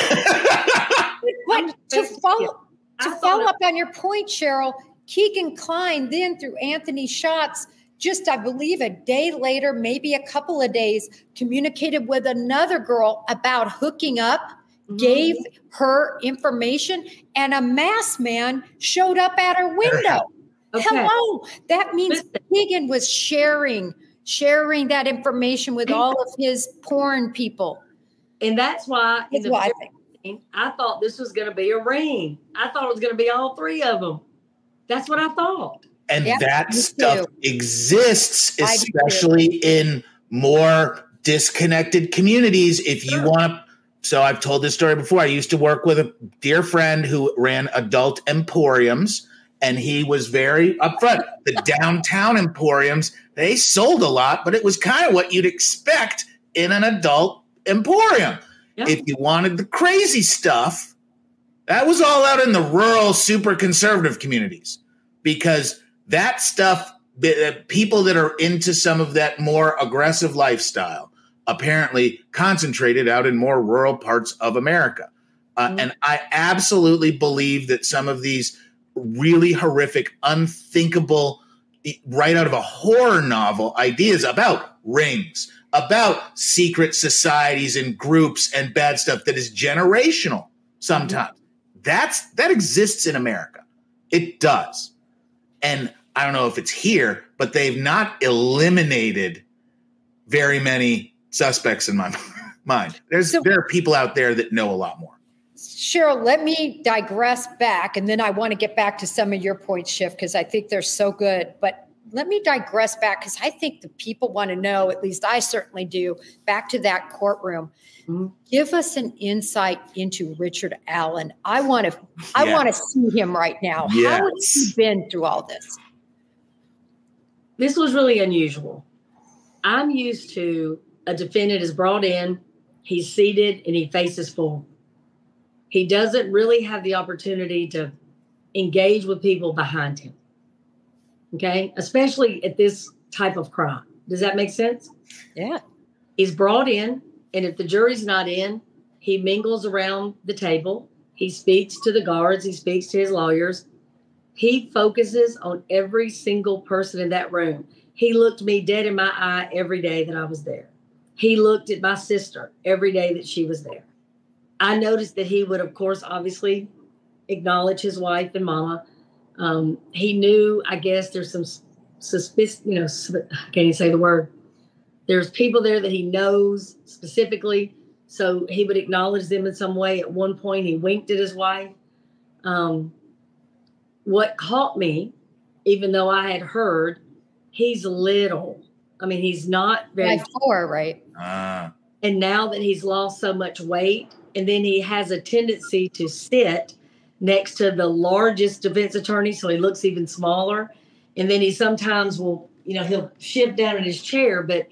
But to follow to follow up on your point, Cheryl, Keegan Klein then through Anthony Schatz, just I believe a day later, maybe a couple of days, communicated with another girl about hooking up. Gave her information, and a masked man showed up at her window. Okay. Hello. That means Keegan was sharing, sharing that information with all of his porn people. And that's why that's in the what I, think. I thought this was going to be a ring. I thought it was going to be all three of them. That's what I thought. And yep, that stuff too. exists, especially in more disconnected communities. If you sure. want to. So I've told this story before. I used to work with a dear friend who ran adult emporiums, and he was very upfront. The downtown emporiums, they sold a lot, but it was kind of what you'd expect in an adult emporium. Yeah. If you wanted the crazy stuff, that was all out in the rural, super conservative communities, because that stuff, people that are into some of that more aggressive lifestyle, apparently concentrated out in more rural parts of America. Uh, mm-hmm. And I absolutely believe that some of these really horrific, unthinkable, right out of a horror novel ideas about rings, about secret societies and groups and bad stuff that is generational sometimes. Mm-hmm. That's that exists in America. It does. And I don't know if it's here, but they've not eliminated very many suspects in my mind. There's so, there are people out there that know a lot more. Cheryl, let me digress back, and then I want to get back to some of your points, Schiff, because I think they're so good. But let me digress back, because I think the people want to know, at least I certainly do, back to that courtroom. Mm-hmm. Give us an insight into Richard Allen. I want to I yes. want to see him right now. Yes. How has he been through all this? This was really unusual. I'm used to a defendant is brought in, he's seated, and he faces forward. He doesn't really have the opportunity to engage with people behind him. Okay? Especially at this type of crime. Does that make sense? Yeah. He's brought in, and if the jury's not in, he mingles around the table. He speaks to the guards. He speaks to his lawyers. He focuses on every single person in that room. He looked me dead in my eye every day that I was there. He looked at my sister every day that she was there. I noticed that he would, of course, obviously acknowledge his wife and mama. Um, he knew, I guess, there's some suspicious, you know, I can't even say the word. There's people there that he knows specifically. So he would acknowledge them in some way. At one point, he winked at his wife. Um, what caught me, even though I had heard, he's little. I mean, he's not very Five, four, right? Uh. And now that he's lost so much weight, and then he has a tendency to sit next to the largest defense attorney, so he looks even smaller. And then he sometimes will, you know, he'll shift down in his chair, but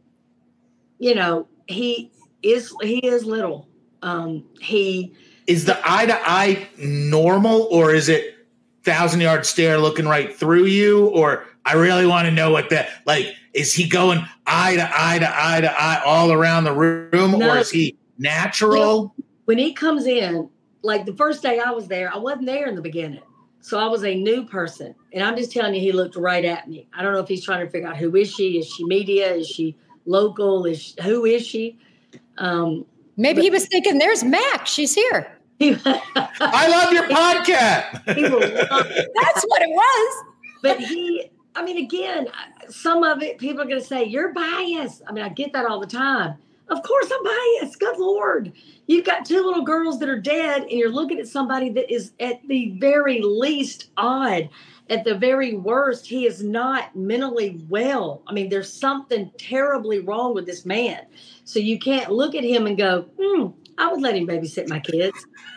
you know, he is he is little. Um, he is the eye to eye normal, or is it thousand yard stare looking right through you? Or I really want to know what that like. Is he going eye to eye to eye to eye all around the room, no. or is he natural? When he comes in, like the first day I was there, I wasn't there in the beginning. So I was a new person. And I'm just telling you, he looked right at me. I don't know if he's trying to figure out who is she? Is she media? Is she local? Is who is she? Um, Maybe but, he was thinking, "There's Mac. She's here." I love your podcast. That's what it was. But he, I mean, again, some of it, people are going to say, you're biased. I mean, I get that all the time. Of course I'm biased. Good Lord. You've got two little girls that are dead, and you're looking at somebody that is at the very least odd. At the very worst, he is not mentally well. I mean, there's something terribly wrong with this man. So you can't look at him and go, hmm, I would let him babysit my kids.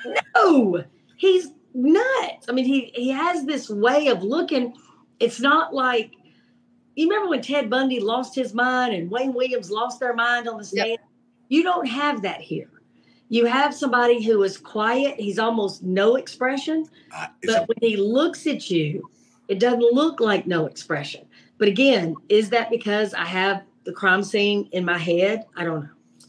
No, he's nuts. I mean, he, he has this way of looking. It's not like, you remember when Ted Bundy lost his mind and Wayne Williams lost their mind on the stand? Yep. You don't have that here. You have somebody who is quiet. He's almost no expression. Uh, but when he looks at you, it doesn't look like no expression. But again, is that because I have the crime scene in my head? I don't know.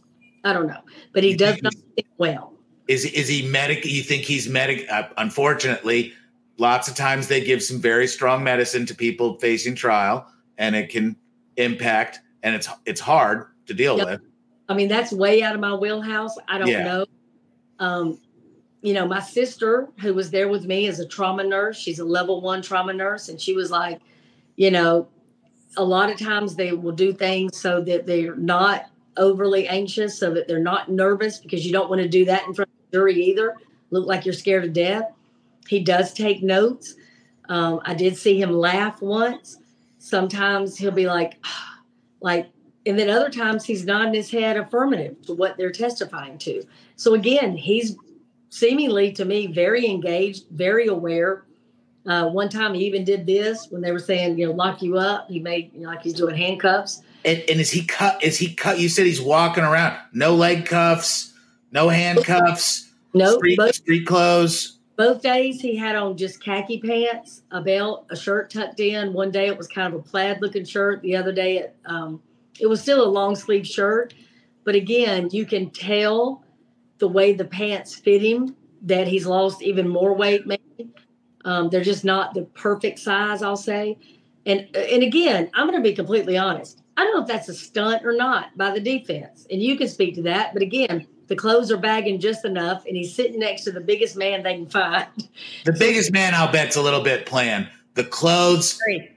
I don't know. But he does not think well. Is, is he medic? You think he's medic? Uh, unfortunately, lots of times they give some very strong medicine to people facing trial, and it can impact, and it's it's hard to deal yep. with. I mean, that's way out of my wheelhouse. I don't yeah. know. Um, you know, my sister, who was there with me as a trauma nurse, she's a level one trauma nurse. And she was like, you know, a lot of times they will do things so that they're not overly anxious, so that they're not nervous, because you don't want to do that in front of the jury either. Look like you're scared to death. He does take notes. Um, I did see him laugh once. Sometimes he'll be like, like, and then other times he's nodding his head affirmative to what they're testifying to. So again, he's seemingly to me very engaged, very aware. Uh, one time he even did this when they were saying, you know, lock you up. He made, you know, like he's doing handcuffs. And, and is he cut? Is he cut? You said he's walking around. No leg cuffs, no handcuffs, no street, both, street clothes. Both days he had on just khaki pants, a belt, a shirt tucked in. One day it was kind of a plaid looking shirt. The other day it, um, it was still a long sleeve shirt. But again, you can tell the way the pants fit him that he's lost even more weight. Maybe um, they're just not the perfect size, I'll say. And and again, I'm going to be completely honest. I don't know if that's a stunt or not by the defense, and you can speak to that. But again, the clothes are bagging just enough, and he's sitting next to the biggest man they can find. The biggest man, I'll bet's a little bit planned. The clothes,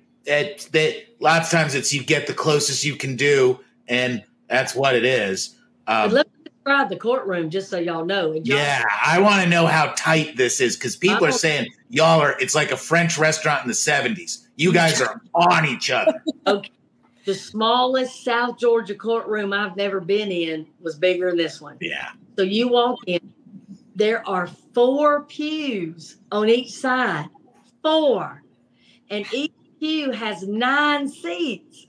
it, they, lots of times it's you get the closest you can do, and that's what it is. Um, let me describe the courtroom just so y'all know. Y'all yeah, I want to know how tight this is, because people are saying y'all are. It's like a French restaurant in the seventies. You guys are on each other. Okay. The smallest South Georgia courtroom I've never been in was bigger than this one. Yeah. So you walk in, there are four pews on each side, four, and each pew has nine seats.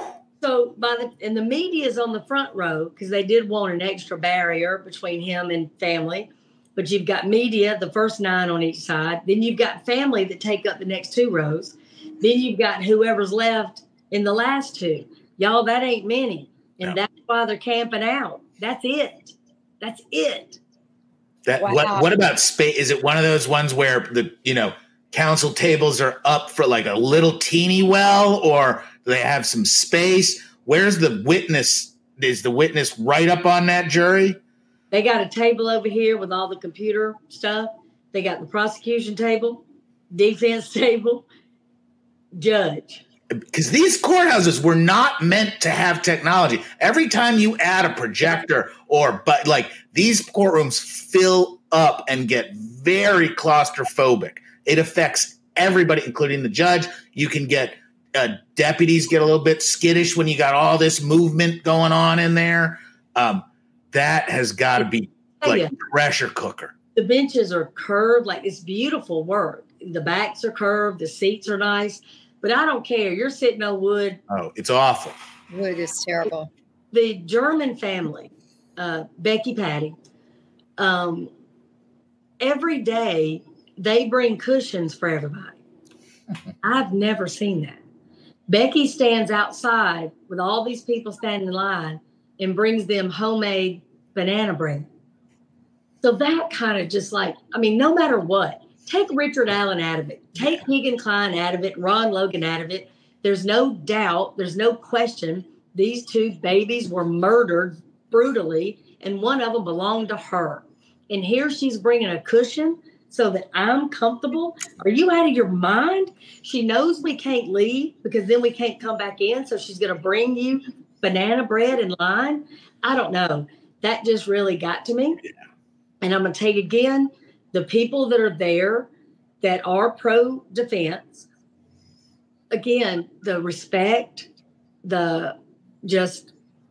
So by the and the media's on the front row, because they did want an extra barrier between him and family. But you've got media, the first nine on each side. Then you've got family that take up the next two rows. Then you've got whoever's left in the last two. Y'all, that ain't many. And no. That's why they're camping out. That's it. That's it. That wow. what what about space? Is it one of those ones where the, you know, council tables are up for like a little teeny well, or do they have some space? Where's the witness? Is the witness right up on that jury? They got a table over here with all the computer stuff. They got the prosecution table, defense table, judge. Because these courthouses were not meant to have technology. Every time you add a projector or, but like these courtrooms fill up and get very claustrophobic. It affects everybody, including the judge. You can get uh, deputies get a little bit skittish when you got all this movement going on in there. Um, that has got to be like a pressure cooker. The benches are curved, like it's beautiful work. The backs are curved. The seats are nice. But I don't care. You're sitting on wood. Oh, it's awful. Wood is terrible. The German family, uh, Becky Patty, um, every day they bring cushions for everybody. I've never seen that. Becky stands outside with all these people standing in line and brings them homemade banana bread. So that kind of just like, I mean, no matter what. Take Richard Allen out of it. Take Keegan Klein out of it. Ron Logan out of it. There's no doubt. There's no question these two babies were murdered brutally, and one of them belonged to her. And here she's bringing a cushion so that I'm comfortable. Are you out of your mind? She knows we can't leave because then we can't come back in. So she's going to bring you banana bread and line. I don't know. That just really got to me. And I'm going to take again, the people that are there that are pro-defense, again, the respect, the just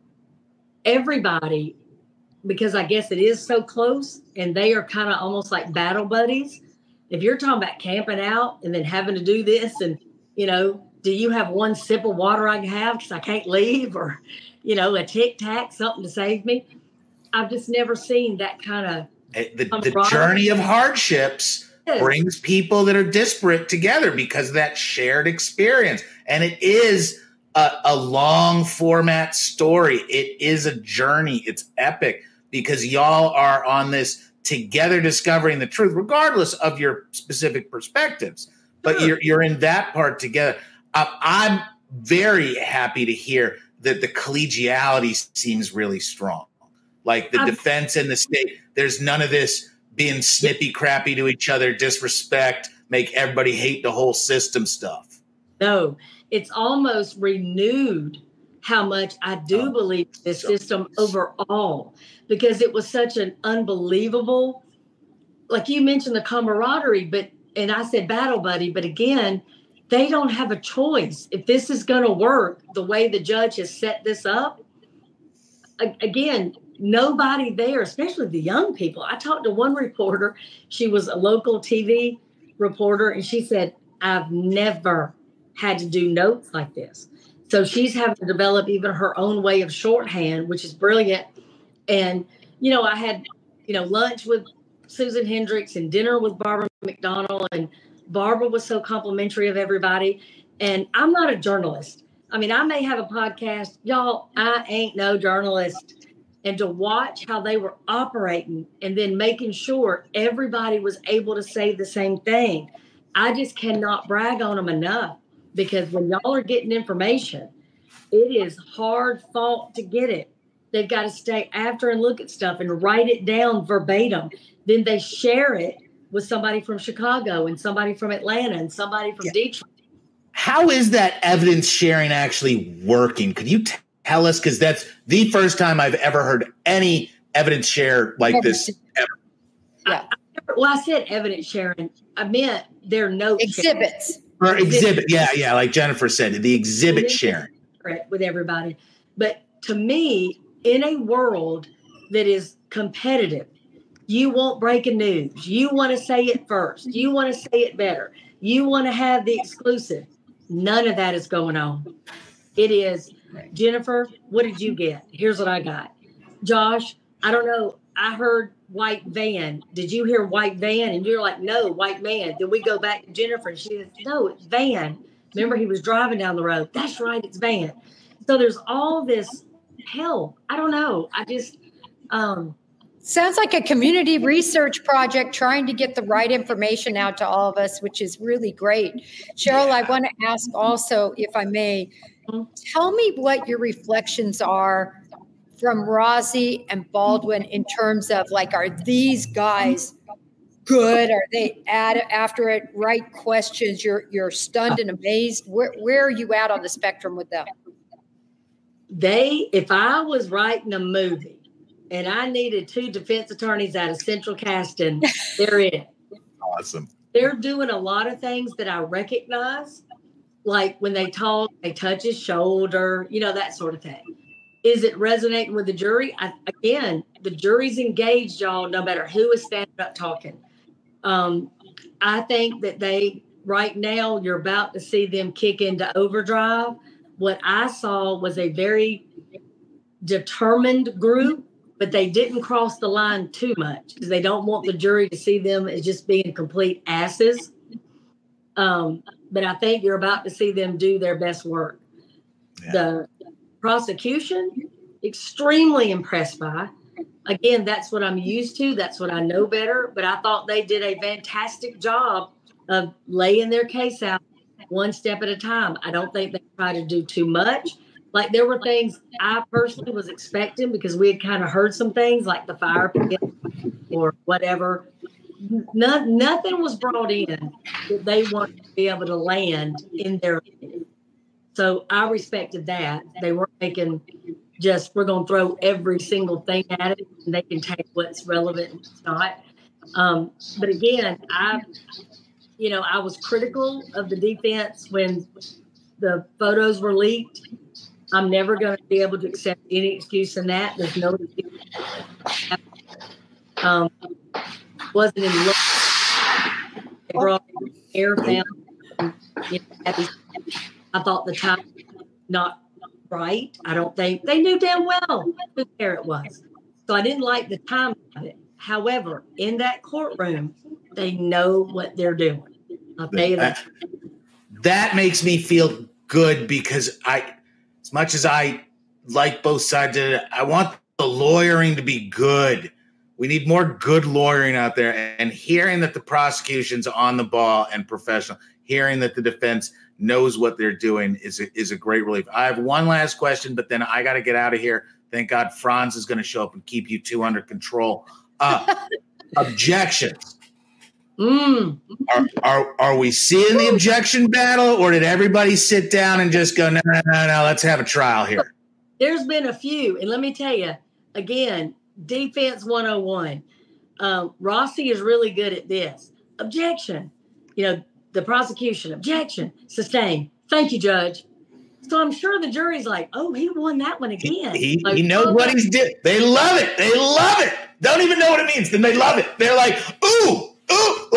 everybody, because I guess it is so close and they are kind of almost like battle buddies. If you're talking about camping out and then having to do this and, you know, do you have one sip of water I can have because I can't leave, or, you know, a Tic Tac, something to save me? I've just never seen that kind of the, the journey of hardships brings people that are disparate together because of that shared experience. And it is a, a long format story. It is a journey. It's epic because y'all are on this together discovering the truth, regardless of your specific perspectives. But Sure. you're you're in that part together. Uh, I'm very happy to hear that the collegiality seems really strong. Like the I'm- defense and the state, there's none of this being snippy, crappy to each other, disrespect, make everybody hate the whole system stuff. No, it's almost renewed how much I do Oh, believe in this so- system overall, because it was such an unbelievable, like you mentioned the camaraderie, but, and I said battle buddy, but again, they don't have a choice. If this is going to work the way the judge has set this up, a- again, nobody there, especially the young people. I talked to one reporter. She was a local T V reporter, and she said, I've never had to do notes like this. So she's having to develop even her own way of shorthand, which is brilliant. And, you know, I had, you know, lunch with Susan Hendricks and dinner with Barbara McDonald, and Barbara was so complimentary of everybody. And I'm not a journalist. I mean, I may have a podcast. Y'all, I ain't no journalist. And to watch how they were operating and then making sure everybody was able to say the same thing, I just cannot brag on them enough, because when y'all are getting information, it is hard fought to get it. They've got to stay after and look at stuff and write it down verbatim. Then they share it with somebody from Chicago and somebody from Atlanta and somebody from Yeah. Detroit. How is that evidence sharing actually working? Could you t- tell us? Because that's the first time I've ever heard any evidence share like Never this. seen- Ever. Yeah. Well, I said evidence sharing. I meant their note Exhibits. Or exhibit. Yeah, yeah. Like Jennifer said, the exhibit sharing. sharing with everybody. But to me, in a world that is competitive, you want breaking news. You want to say it first. You want to say it better. You want to have the exclusive. None of that is going on. It is, Jennifer, what did you get? Here's what I got. Josh, I don't know. I heard white van. Did you hear white van? And you're like, no, white man. Then we go back to Jennifer and she says, no, it's van. Remember, he was driving down the road. That's right, it's van. So there's all this hell. I don't know. I just, um, Sounds like a community research project trying to get the right information out to all of us, which is really great. Cheryl, I want to ask also, if I may, tell me what your reflections are from Rozzi and Baldwin in terms of, like, are these guys good? Are they at after it? Right questions? You're you're stunned and amazed. Where where are you at on the spectrum with them? they, if I was writing a movie and I needed two defense attorneys out of Central Casting, they're it. Awesome. They're doing a lot of things that I recognize, like when they talk, they touch his shoulder, you know, that sort of thing. Is it resonating with the jury? I, again, the jury's engaged, y'all, no matter who is standing up talking. Um, I think that they, right now, you're about to see them kick into overdrive. What I saw was a very determined group, but they didn't cross the line too much because they don't want the jury to see them as just being complete asses. Um, but I think you're about to see them do their best work. Yeah. The prosecution, extremely impressed by. Again, that's what I'm used to. That's what I know better. But I thought they did a fantastic job of laying their case out one step at a time. I don't think they try to do too much. Like there were things I personally was expecting because we had kind of heard some things like the fire pit or whatever. No, nothing was brought in that they wanted to be able to land in their. So I respected that. They weren't making just, we're going to throw every single thing at it and they can take what's relevant and what's not. Um, but again, I, you know, I was critical of the defense when the photos were leaked. I'm never going to be able to accept any excuse in that. There's no excuse. Um, wasn't in love. They brought air down. You know, I thought the time not right. I don't think they knew damn well who there it was. So I didn't like the time of it. However, in that courtroom, they know what they're doing. I'll tell you that. That makes me feel good because I, as much as I like both sides of it, I want the lawyering to be good. We need more good lawyering out there. And hearing that the prosecution's on the ball and professional, hearing that the defense knows what they're doing is a, is a great relief. I have one last question, but then I got to get out of here. Thank God Franz is going to show up and keep you two under control. Uh, objections. Mm. Are, are are we seeing the objection battle, or did everybody sit down and just go, no, no, no, no, let's have a trial here? There's been a few. And let me tell you, again, defense one oh one. Um, Rossi is really good at this. Objection. You know, the prosecution, objection, sustain. Thank you, Judge. So I'm sure the jury's like, oh, he won that one again. He, he, like, he knows oh, what he's doing. They love it. They love it. Don't even know what it means. Then they love it. They're like, ooh, ooh.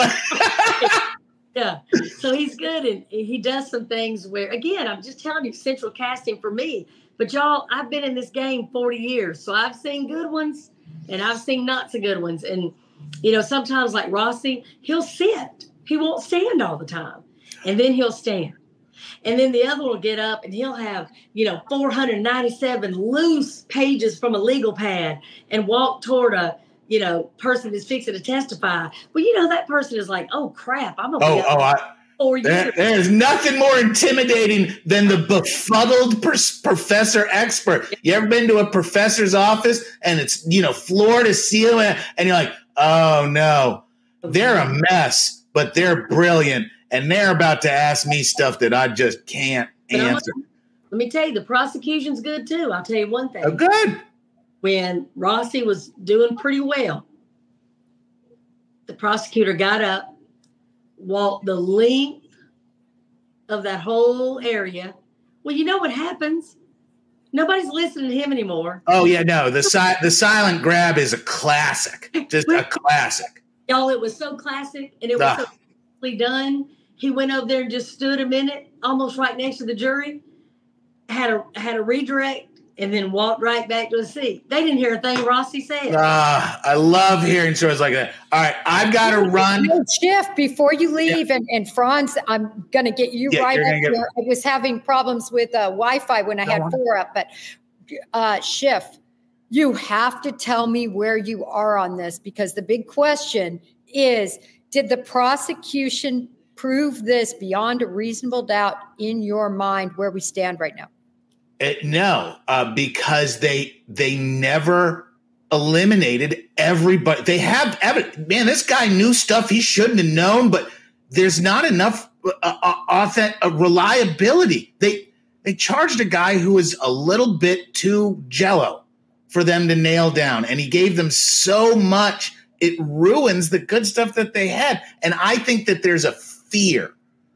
Yeah. So he's good. And he does some things where, again, I'm just telling you, central casting for me. But y'all, I've been in this game forty years. So I've seen good ones and I've seen not so good ones. And, you know, sometimes like Rossi, he'll sit. He won't stand all the time. And then he'll stand. And then the other one will get up and he'll have, you know, four hundred ninety-seven loose pages from a legal pad and walk toward a, you know, person that's fixing to testify. Well, you know, that person is like, oh, crap. I'm going to oh, be oh, I, four there, years. There's nothing more intimidating than the befuddled pers- professor expert. You ever been to a professor's office and it's, you know, floor to ceiling and you're like, oh, no, they're a mess, but they're brilliant. And they're about to ask me stuff that I just can't But answer. gonna, let me tell you, the prosecution's good, too. I'll tell you one thing. Oh, good. When Rossi was doing pretty well, the prosecutor got up, walked the length of that whole area. Well, you know what happens? Nobody's listening to him anymore. Oh, yeah, no. The, si- the silent grab is a classic. Just a classic. Y'all, it was so classic, and it was Ah. so quickly done. He went over there and just stood a minute, almost right next to the jury, had a had a redirect, and then walked right back to his seat. They didn't hear a thing Rossi said. Ah, I love hearing stories like that. All right, I've got to run. Hey, Schiff, before you leave, yeah. and, and Franz, I'm going to get you yeah, right up get- here. I was having problems with uh, Wi-Fi when I had on. four up, but uh, Schiff, you have to tell me where you are on this, because the big question is, did the prosecution prove this beyond a reasonable doubt in your mind where we stand right now? Uh, no, uh, because they they never eliminated everybody. They have evidence. Man, this guy knew stuff he shouldn't have known, but there's not enough uh, uh, authentic uh, reliability. They they charged a guy who was a little bit too jello for them to nail down, and he gave them so much it ruins the good stuff that they had. And I think that there's a fear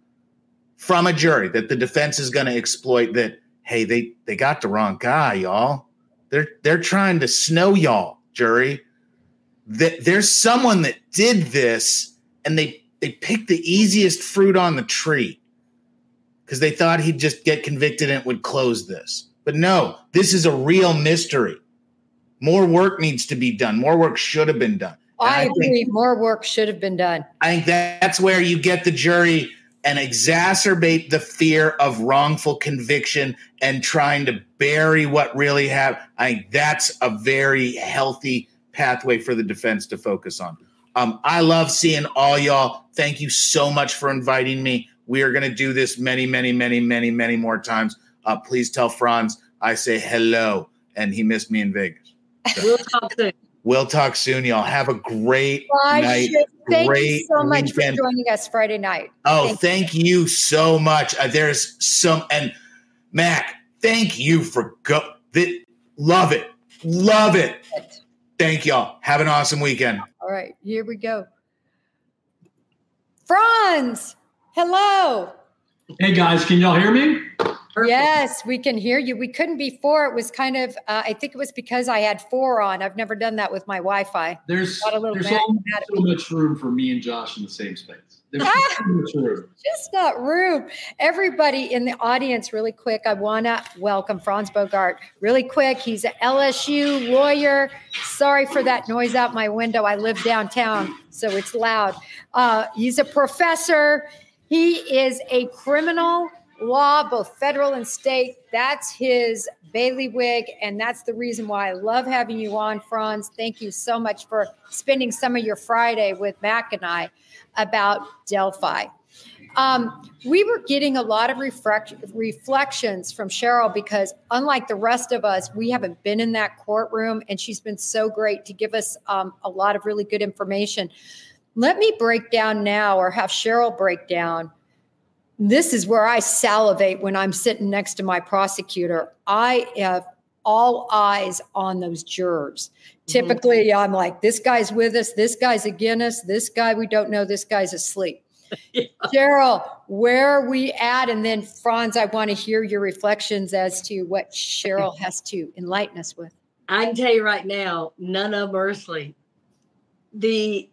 from a jury that the defense is going to exploit that. Hey, they, they got the wrong guy, y'all. They're they're trying to snow y'all, jury. That there's someone that did this, and they they picked the easiest fruit on the tree because they thought he'd just get convicted and it would close this. But no, this is a real mystery. More work needs to be done. More work should have been done. I, I agree. Think, more work should have been done. I think that's where you get the jury and exacerbate the fear of wrongful conviction and trying to bury what really happened. I think that's a very healthy pathway for the defense to focus on. Um, I love seeing all y'all. Thank you so much for inviting me. We are going to do this many, many, many, many, many more times. uh, please tell Franz I say hello, and he missed me in Vegas. So. We'll talk soon. We'll talk soon, y'all. Have a great Bye, night. Shit. Thank great you so much weekend. for joining us Friday night. Oh, thank, thank you. you so much. Uh, there's some, and Mac, thank you for go. Th- love it, love it. Thank y'all. Have an awesome weekend. All right, here we go. Franz, hello. Hey guys, can y'all hear me? Perfect. Yes, we can hear you. We couldn't before. It was kind of, uh, I think it was because I had four on. I've never done that with my Wi-Fi. There's, Got a little there's mad, so, mad so much room for me and Josh in the same space. There's so much room. Just not room. Everybody in the audience, really quick, I want to welcome Franz Bogart. Really quick, he's an L S U lawyer. Sorry for that noise out my window. I live downtown, so it's loud. Uh, he's a professor. He is a criminal law, both federal and state. That's his bailiwick, and that's the reason why I love having you on, Franz. Thank you so much for spending some of your Friday with Mac and I about Delphi. Um, we were getting a lot of reflect- reflections from Cheryl because unlike the rest of us, we haven't been in that courtroom, and she's been so great to give us um, a lot of really good information. Let me break down now, or have Cheryl break down. This is where I salivate when I'm sitting next to my prosecutor. I have all eyes on those jurors. Mm-hmm. Typically, I'm like, this guy's with us, this guy's against us, this guy we don't know, this guy's asleep. Yeah. Cheryl, where are we at? And then Franz, I want to hear your reflections as to what Cheryl has to enlighten us with. I can tell you right now, none of them are asleep. The,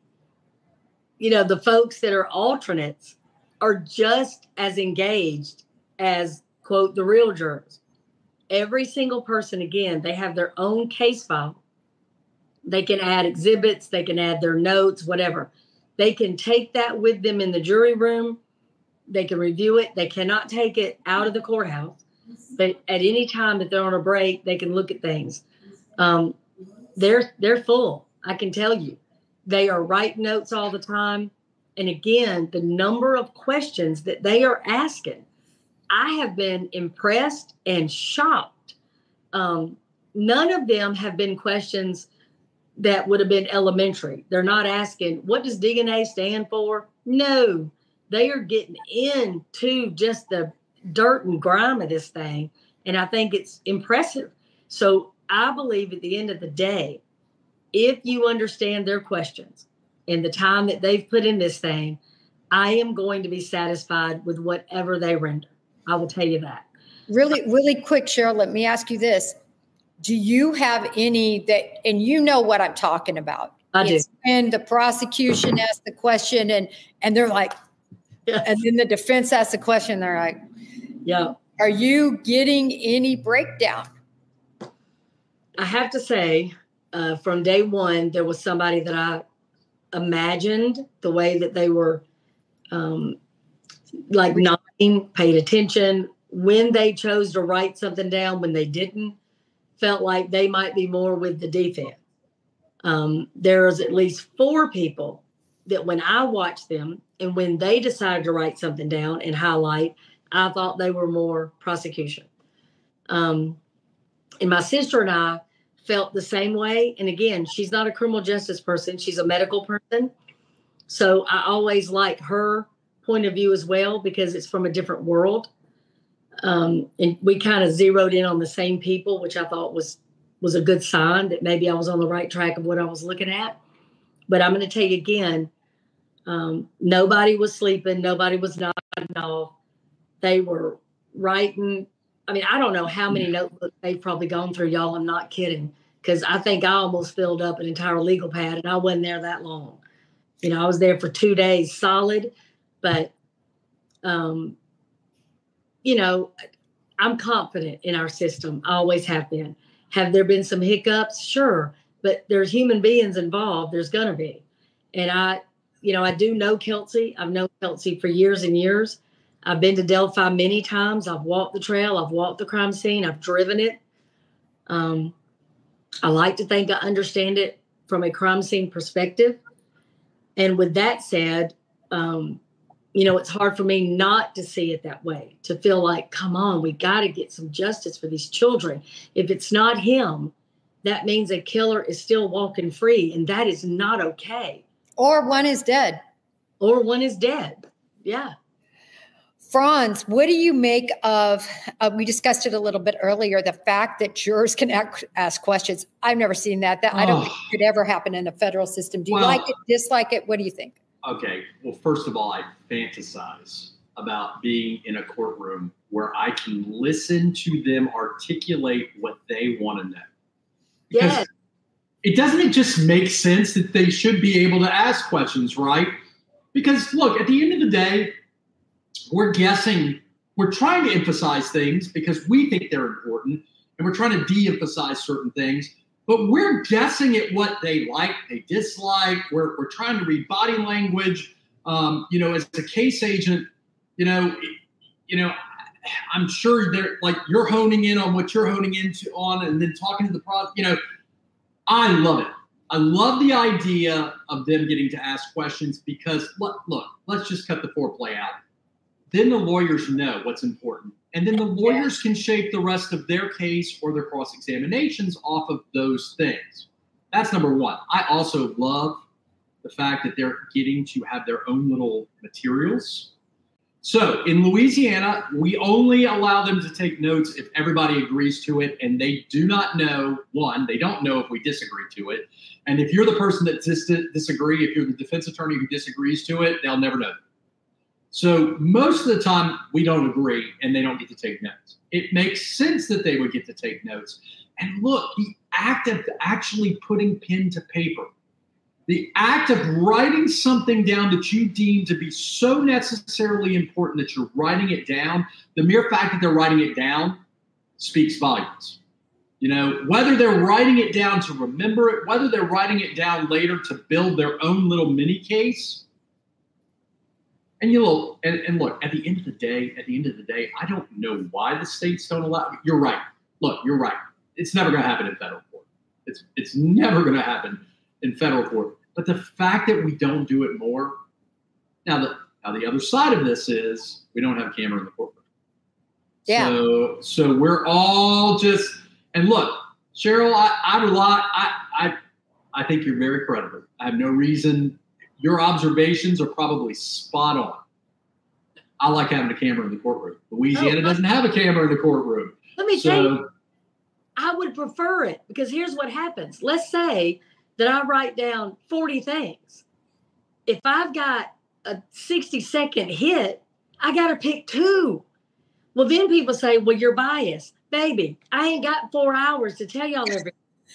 you know, the folks that are alternates are just as engaged as, quote, the real jurors. Every single person, again, they have their own case file. They can add exhibits, they can add their notes, whatever. They can take that with them in the jury room. They can review it. They cannot take it out of the courthouse. But at any time that they're on a break, they can look at things. Um, they're they're full, I can tell you. They are writing notes all the time. And again, the number of questions that they are asking, I have been impressed and shocked. Um, none of them have been questions that would have been elementary. They're not asking, what does D N A stand for? No, they are getting into just the dirt and grime of this thing. And I think it's impressive. So I believe at the end of the day, if you understand their questions and the time that they've put in this thing, I am going to be satisfied with whatever they render. I will tell you that. Really, really quick, Cheryl, let me ask you this. Do you have any that, and you know what I'm talking about. I do. It's when the prosecution asks the question and, and they're like, yeah. And then the defense asks the question, they're like, yeah. Are you getting any breakdown? I have to say, uh, from day one, there was somebody that I imagined the way that they were um, like nodding, paid attention. When they chose to write something down, when they didn't, felt like they might be more with the defense. Um, there's at least four people that when I watched them and when they decided to write something down and highlight, I thought they were more prosecution. Um, and my sister and I felt the same way. And again, she's not a criminal justice person. She's a medical person. So I always like her point of view as well, because it's from a different world. Um, and we kind of zeroed in on the same people, which I thought was, was a good sign that maybe I was on the right track of what I was looking at. But I'm going to tell you again, um, nobody was sleeping. Nobody was nodding off. They were writing. I mean, I don't know how many notebooks they've probably gone through, y'all. I'm not kidding. Because I think I almost filled up an entire legal pad, and I wasn't there that long. You know, I was there for two days solid. But, um, you know, I'm confident in our system. I always have been. Have there been some hiccups? Sure. But there's human beings involved. There's going to be. And I, you know, I do know Kelsey. I've known Kelsey for years and years. I've been to Delphi many times. I've walked the trail. I've walked the crime scene. I've driven it. Um, I like to think I understand it from a crime scene perspective. And with that said, um, you know, it's hard for me not to see it that way, to feel like, come on, we got to get some justice for these children. If it's not him, that means a killer is still walking free, and that is not okay. Or one is dead. Or one is dead. Yeah. Franz, what do you make of, uh, we discussed it a little bit earlier, the fact that jurors can ac- ask questions. I've never seen that. That oh. I don't think it could ever happen in a federal system. Do you well, like it, dislike it? What do you think? Okay. Well, first of all, I fantasize about being in a courtroom where I can listen to them articulate what they want to know. Because yes. it doesn't it just make sense that they should be able to ask questions, right? Because look, at the end of the day, we're guessing, we're trying to emphasize things because we think they're important, and we're trying to de-emphasize certain things, but we're guessing at what they like, they dislike. We're, we're trying to read body language. Um, you know, as a case agent, you know, you know, I'm sure they're like, you're honing in on what you're honing into on, and then talking to the pro, you know, I love it. I love the idea of them getting to ask questions because look, look, let's just cut the foreplay out. Then the lawyers know what's important. And then the lawyers can shape the rest of their case or their cross-examinations off of those things. That's number one. I also love the fact that they're getting to have their own little materials. So in Louisiana, we only allow them to take notes if everybody agrees to it. And they do not know, one, they don't know if we disagree to it. And if you're the person that dis- disagree, if you're the defense attorney who disagrees to it, they'll never know. So most of the time we don't agree and they don't get to take notes. It makes sense that they would get to take notes. And look, the act of actually putting pen to paper, the act of writing something down that you deem to be so necessarily important that you're writing it down, the mere fact that they're writing it down speaks volumes. You know, whether they're writing it down to remember it, whether they're writing it down later to build their own little mini case. And you know, and, and look, at the end of the day, at the end of the day, I don't know why the states don't allow. You're right. Look, you're right. It's never going to happen in federal court. It's it's never going to happen in federal court. But the fact that we don't do it more, now the now the other side of this is we don't have a camera in the courtroom. Yeah. So so we're all just and look, Cheryl, I, I rely. I I I think you're very credible. I have no reason. Your observations are probably spot on. I like having a camera in the courtroom. Louisiana oh, doesn't have a camera in the courtroom. Let me so, tell you, I would prefer it because here's what happens. Let's say that I write down forty things. If I've got a sixty second hit, I got to pick two. Well, then people say, well, you're biased. Baby, I ain't got four hours to tell y'all everything.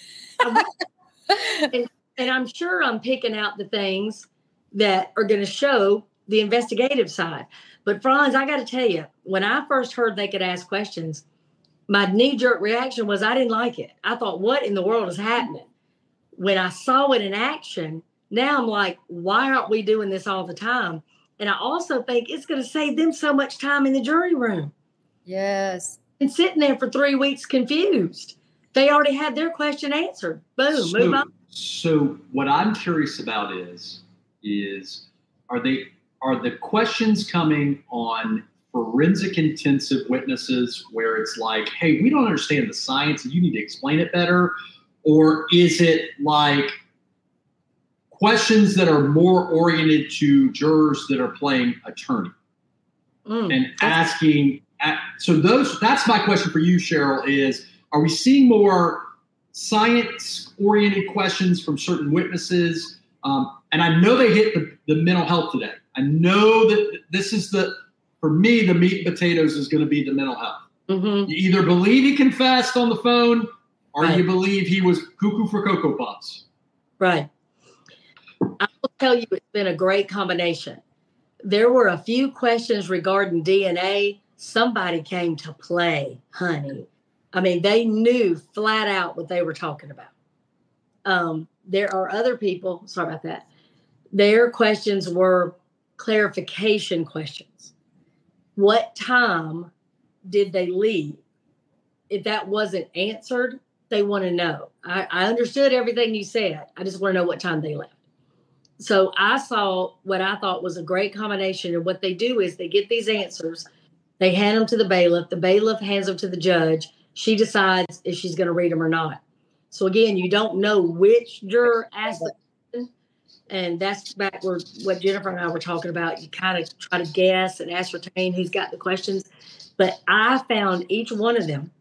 and, and I'm sure I'm picking out the things that are going to show the investigative side. But Franz, I got to tell you, when I first heard they could ask questions, my knee-jerk reaction was I didn't like it. I thought, what in the world is happening? When I saw it in action, now I'm like, why aren't we doing this all the time? And I also think it's going to save them so much time in the jury room. Yes. And sitting there for three weeks confused. They already had their question answered. Boom, so, move on. So what I'm curious about is, is are they are the questions coming on forensic intensive witnesses where it's like, hey, we don't understand the science and you need to explain it better? Or is it like questions that are more oriented to jurors that are playing attorney mm, and asking? So those that's my question for you, Cheryl, is are we seeing more science-oriented questions from certain witnesses? Um, and I know they hit the, the mental health today. I know that this is the, for me, the meat and potatoes is going to be the mental health. Mm-hmm. You either believe he confessed on the phone or right. you believe he was cuckoo for Cocoa Puffs. Right. I will tell you, it's been a great combination. There were a few questions regarding D N A. Somebody came to play, honey. I mean, they knew flat out what they were talking about. Um, there are other people, sorry about that. Their questions were clarification questions. What time did they leave? If that wasn't answered, they want to know. I, I understood everything you said. I just want to know what time they left. So I saw what I thought was a great combination. And what they do is they get these answers, they hand them to the bailiff, the bailiff hands them to the judge. She decides if she's going to read them or not. So again, you don't know which juror asked the question. And that's back where what Jennifer and I were talking about. You kind of try to guess and ascertain who's got the questions. But I found each one of them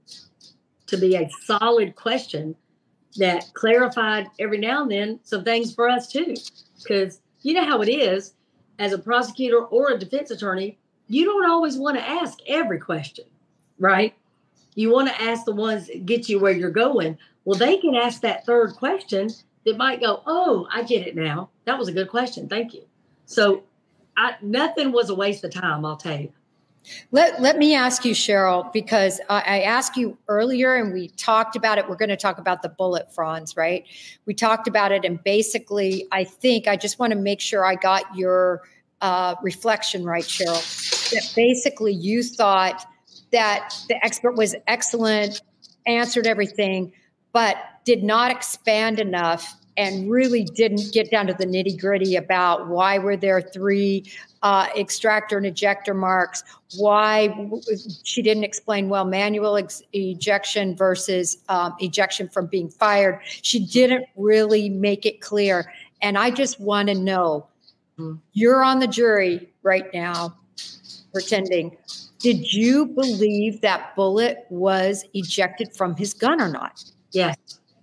to be a solid question that clarified every now and then some things for us too. Because you know how it is, as a prosecutor or a defense attorney, you don't always want to ask every question, right? You want to ask the ones that get you where you're going. Well, they can ask that third question that might go, oh, I get it now. That was a good question. Thank you. So I, nothing was a waste of time, I'll tell you. Let, let me ask you, Cheryl, because I, I asked you earlier and we talked about it. We're going to talk about the bullet, Franz, right? We talked about it. And basically, I think I just want to make sure I got your uh, reflection right, Cheryl, that basically you thought that the expert was excellent, answered everything, but did not expand enough and really didn't get down to the nitty gritty about why were there three uh, extractor and ejector marks, why w- she didn't explain well manual ex- ejection versus um, ejection from being fired. She didn't really make it clear. And I just want to know, mm-hmm. You're on the jury right now, pretending. Did you believe that bullet was ejected from his gun or not? Yes.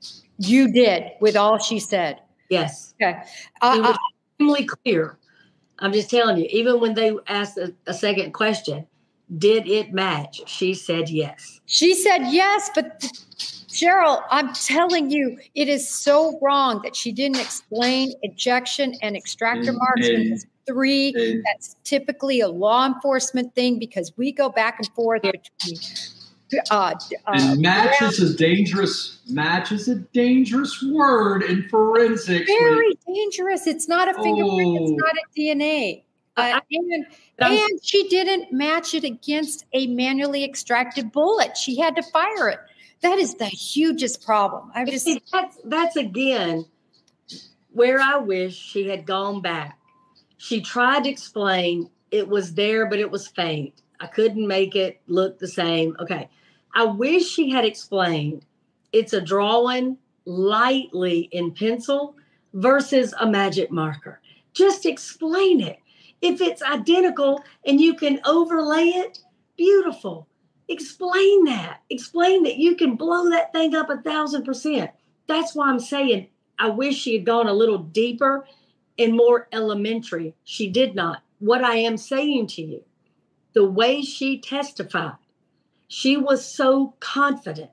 You did, with all she said. Yes. Okay. Uh, it was uh, extremely clear. I'm just telling you, even when they asked a, a second question, did it match? She said yes. She said yes, but Cheryl, I'm telling you, it is so wrong that she didn't explain ejection and extractor and, marks. And, when there's three, and, that's typically a law enforcement thing because we go back and forth between Uh, uh, and match is a dangerous match is a dangerous word in forensics. Very dangerous. It's not a fingerprint. Oh. It's not a D N A. Uh, and, and she didn't match it against a manually extracted bullet. She had to fire it. That is the hugest problem. I just See, that's that's again where I wish she had gone back. She tried to explain it was there, but it was faint. I couldn't make it look the same. Okay. I wish she had explained it's a drawing lightly in pencil versus a magic marker. Just explain it. If it's identical and you can overlay it, beautiful. Explain that. Explain that you can blow that thing up a thousand percent. That's why I'm saying I wish she had gone a little deeper and more elementary. She did not. What I am saying to you, the way she testified, she was so confident.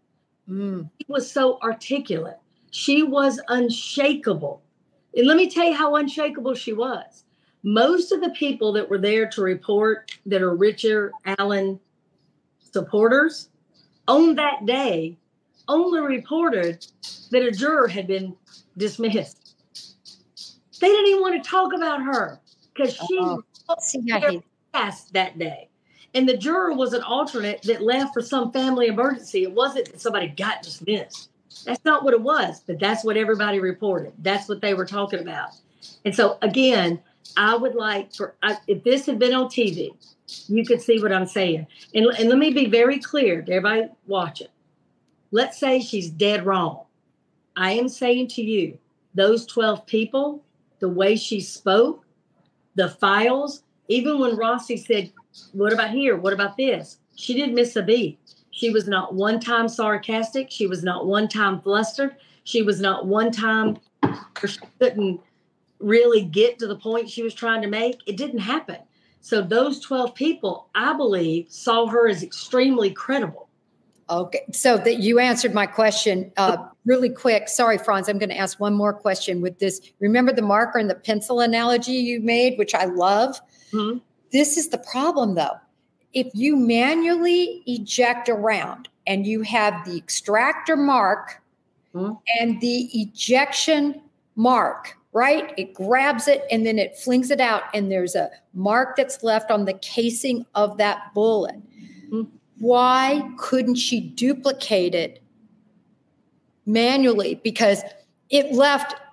Mm. She was so articulate. She was unshakable. And let me tell you how unshakable she was. Most of the people that were there to report that are Richard Allen supporters on that day only reported that a juror had been dismissed. They didn't even want to talk about her because she oh. was passed that day. And the juror was an alternate that left for some family emergency. It wasn't that somebody got dismissed. That's not what it was, but that's what everybody reported. That's what they were talking about. And so, again, I would like for, I, if this had been on T V, you could see what I'm saying. And, and let me be very clear to everybody watching. Let's say she's dead wrong. I am saying to you, those twelve people, the way she spoke, the files, even when Rossi said, what about here? What about this? She didn't miss a beat. She was not one time sarcastic. She was not one time flustered. She was not one time she couldn't really get to the point she was trying to make. It didn't happen. So those twelve people, I believe, saw her as extremely credible. Okay. So that you answered my question uh, really quick. Sorry, Franz, I'm going to ask one more question with this. Remember the marker and the pencil analogy you made, which I love? Mm-hmm. This is the problem, though. If you manually eject around and you have the extractor mark mm-hmm. and the ejection mark, right? It grabs it and then it flings it out, and there's a mark that's left on the casing of that bullet. Mm-hmm. Why couldn't she duplicate it manually? Because it left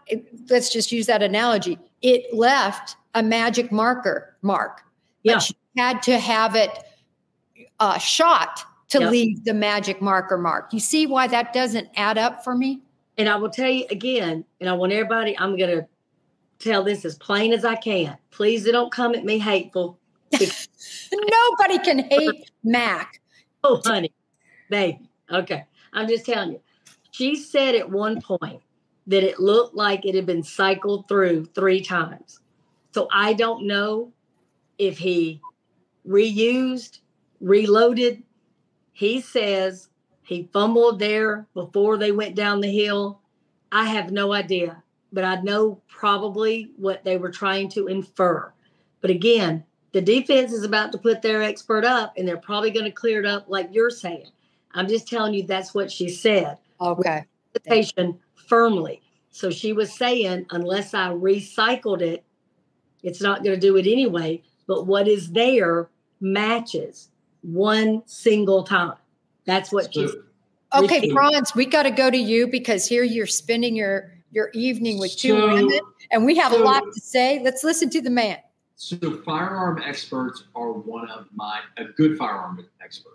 it, let's just use that analogy. It left a magic marker mark. Yeah. But she had to have it uh, shot to Yep. leave the magic marker mark. You see why that doesn't add up for me? And I will tell you again, and I want everybody, I'm going to tell this as plain as I can. Please don't come at me hateful. Nobody can hate Mac. Oh, honey, baby. Okay. I'm just telling you. She said at one point that it looked like it had been cycled through three times. So I don't know if he reused, reloaded. He says he fumbled there before they went down the hill. I have no idea, but I know probably what they were trying to infer. But again, the defense is about to put their expert up, and they're probably going to clear it up like you're saying. I'm just telling you that's what she said. Okay. Hesitation firmly. So she was saying, unless I recycled it, it's not going to do it anyway. But what is there matches one single time. That's what So- she's. Okay, Franz, we got to go to you because here you're spending your your evening with two So- women, and we have a so- lot to say. Let's listen to the man. So firearm experts are one of my, a good firearm expert,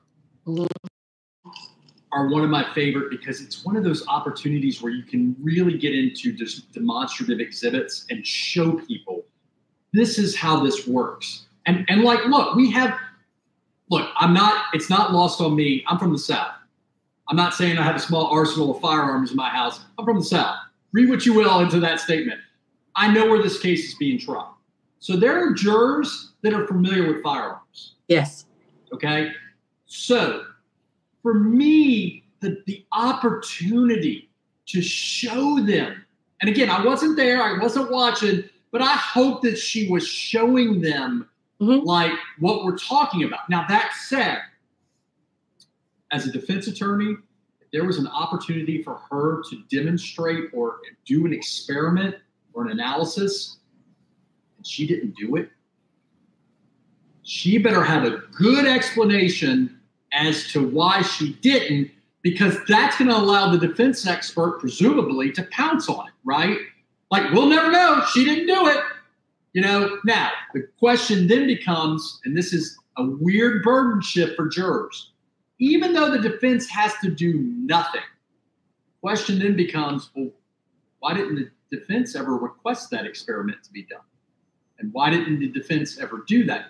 are one of my favorite because it's one of those opportunities where you can really get into just demonstrative exhibits and show people this is how this works. And, and like, look, we have, look, I'm not, it's not lost on me. I'm from the South. I'm not saying I have a small arsenal of firearms in my house. I'm from the South. Read what you will into that statement. I know where this case is being tried. So there are jurors that are familiar with firearms. Yes. Okay. So for me, the, the opportunity to show them, and again, I wasn't there, I wasn't watching, but I hope that she was showing them Mhm. like what we're talking about. Now, that said, as a defense attorney, if there was an opportunity for her to demonstrate or do an experiment or an analysis, and she didn't do it, she better have a good explanation as to why she didn't, because that's going to allow the defense expert, presumably, to pounce on it, right? Like, we'll never know. She didn't do it. You know, now, the question then becomes, and this is a weird burden shift for jurors, even though the defense has to do nothing, the question then becomes, well, why didn't the defense ever request that experiment to be done? And why didn't the defense ever do that?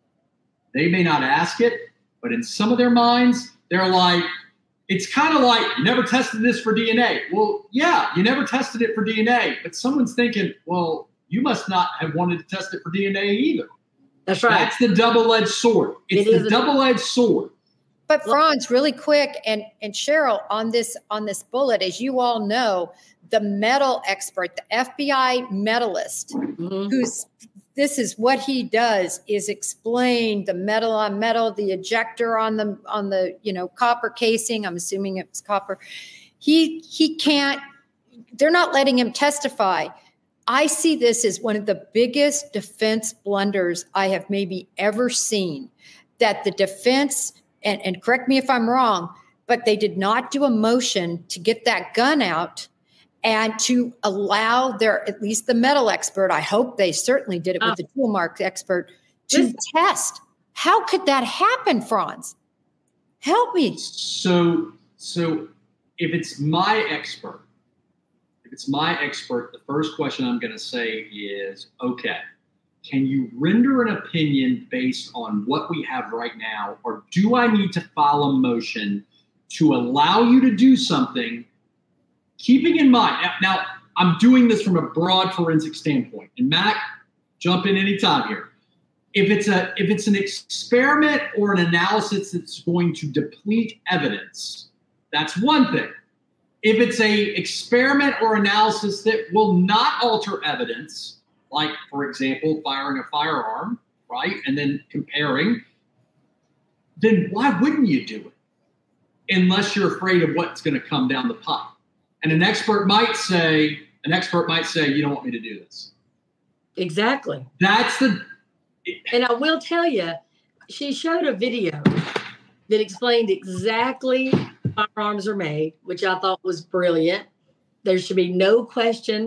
They may not ask it, but in some of their minds, they're like, it's kind of like, you never tested this for D N A. Well, yeah, you never tested it for D N A, but someone's thinking, well, you must not have wanted to test it for D N A either. That's right. That's the double-edged sword. It's It is the a- double-edged sword. But Franz, really quick, and and Cheryl, on this on this bullet, as you all know, the metal expert, the F B I medalist, Mhm. who's this is what he does is explain the metal on metal, the ejector on the on the you know copper casing. I'm assuming it was copper. He he can't. They're not letting him testify. I see this as one of the biggest defense blunders I have maybe ever seen. That the defense, and, and correct me if I'm wrong, but they did not do a motion to get that gun out and to allow their, at least the metal expert, I hope they certainly did it with Oh. the tool mark expert, to Listen. test. How could that happen, Franz? Help me. So, so if it's my expert, if it's my expert, the first question I'm going to say is, okay, can you render an opinion based on what we have right now, or do I need to file a motion to allow you to do something, keeping in mind, now, now I'm doing this from a broad forensic standpoint, and Mac, jump in anytime here. If it's a if it's an experiment or an analysis that's going to deplete evidence, that's one thing. If it's a experiment or analysis that will not alter evidence, like, for example, firing a firearm, right, and then comparing, then why wouldn't you do it? Unless you're afraid of what's going to come down the pipe. And an expert might say, an expert might say, you don't want me to do this. Exactly. That's the And I will tell you, she showed a video that explained exactly how firearms are made, which I thought was brilliant. There should be no question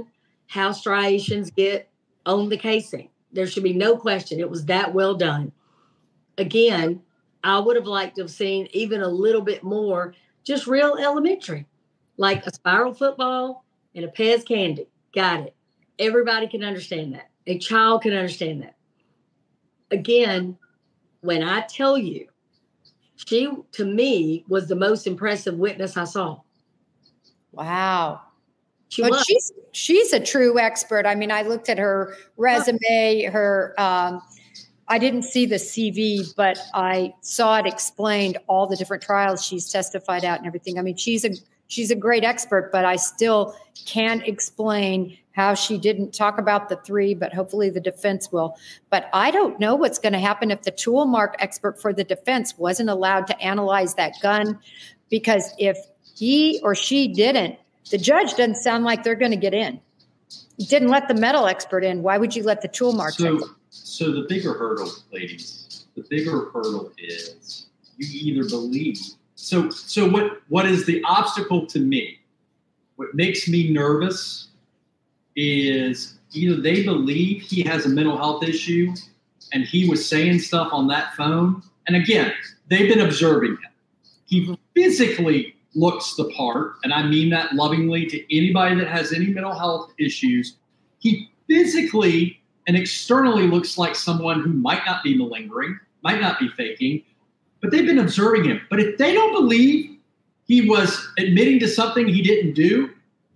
how striations get on the casing. There should be no question. It was that well done. Again, I would have liked to have seen even a little bit more, just real elementary, like a spiral football and a Pez candy. Got it. Everybody can understand that. A child can understand that. Again, when I tell you, she, to me, was the most impressive witness I saw. Wow. She but was. she's she's a true expert. I mean, I looked at her resume, her um, I didn't see the C V, but I saw it explained all the different trials she's testified at and everything. I mean, she's a she's a great expert, but I still can't explain how she didn't talk about the three, but hopefully the defense will. But I don't know what's going to happen if the tool mark expert for the defense wasn't allowed to analyze that gun, because if he or she didn't, the judge doesn't sound like they're going to get in. You didn't let the metal expert in. Why would you let the tool mark so, expert? So the bigger hurdle, ladies, the bigger hurdle is you either believe. So so what what is the obstacle to me? What makes me nervous is either they believe he has a mental health issue and he was saying stuff on that phone. And again, they've been observing him. He physically looks the part, and I mean that lovingly to anybody that has any mental health issues. He physically and externally looks like someone who might not be malingering, might not be faking, but they've been observing him. But if they don't believe he was admitting to something he didn't do,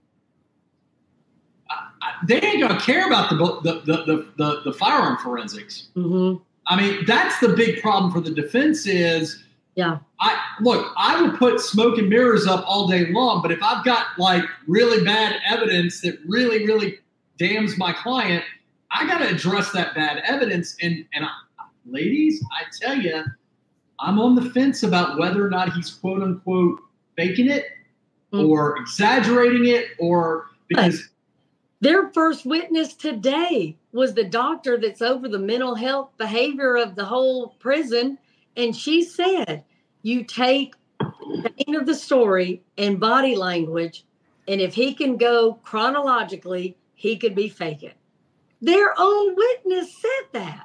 I, I, they ain't going to care about the, the, the, the, the, the firearm forensics. Mm-hmm. I mean, that's the big problem for the defense is, yeah. I look, I will put smoke and mirrors up all day long, but if I've got like really bad evidence that really, really damns my client, I got to address that bad evidence. And, and I, ladies, I tell you, I'm on the fence about whether or not he's quote unquote faking it mm. or exaggerating it, or because their first witness today was the doctor that's over the mental health behavior of the whole prison. And she said, you take the end of the story and body language, and if he can go chronologically, he could be faking. Their own witness said that.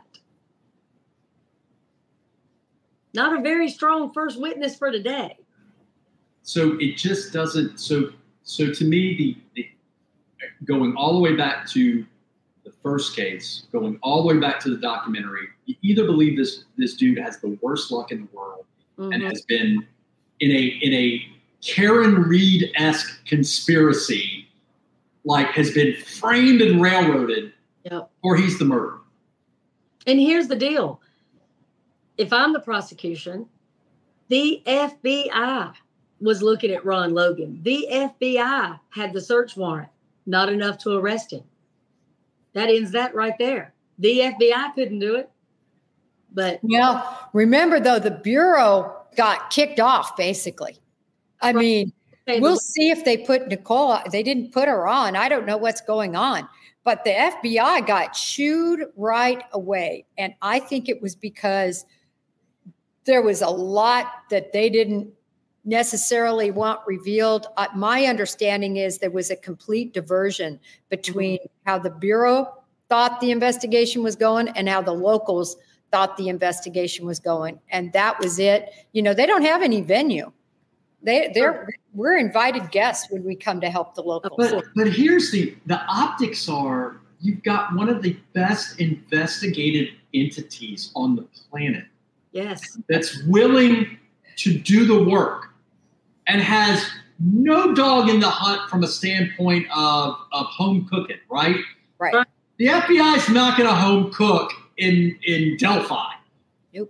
Not a very strong first witness for today. So it just doesn't. So so to me, the, the going all the way back to the first case, going all the way back to the documentary, you either believe this this dude has the worst luck in the world mm-hmm. and has been in a in a Karen Reed-esque conspiracy, like has been framed and railroaded, yep. or he's the murderer. And here's the deal. If I'm the prosecution, the F B I was looking at Ron Logan. The F B I had the search warrant, not enough to arrest him. That ends that right there. The F B I couldn't do it. But well, remember though, the Bureau got kicked off basically. I right. mean, we'll see if they put Nicole, they didn't put her on. I don't know what's going on, but the F B I got shooed right away. And I think it was because there was a lot that they didn't necessarily want revealed. Uh, my understanding is there was a complete diversion between mm-hmm. how the Bureau thought the investigation was going and how the locals thought the investigation was going. And that was it. You know, they don't have any venue. They, they're, we're invited guests when we come to help the locals. But, but here's the, the optics are, you've got one of the best investigated entities on the planet. Yes. That's willing to do the work and has no dog in the hunt from a standpoint of, of home cooking, right? Right. The F B I is not going to home cook in, in Delphi. Nope.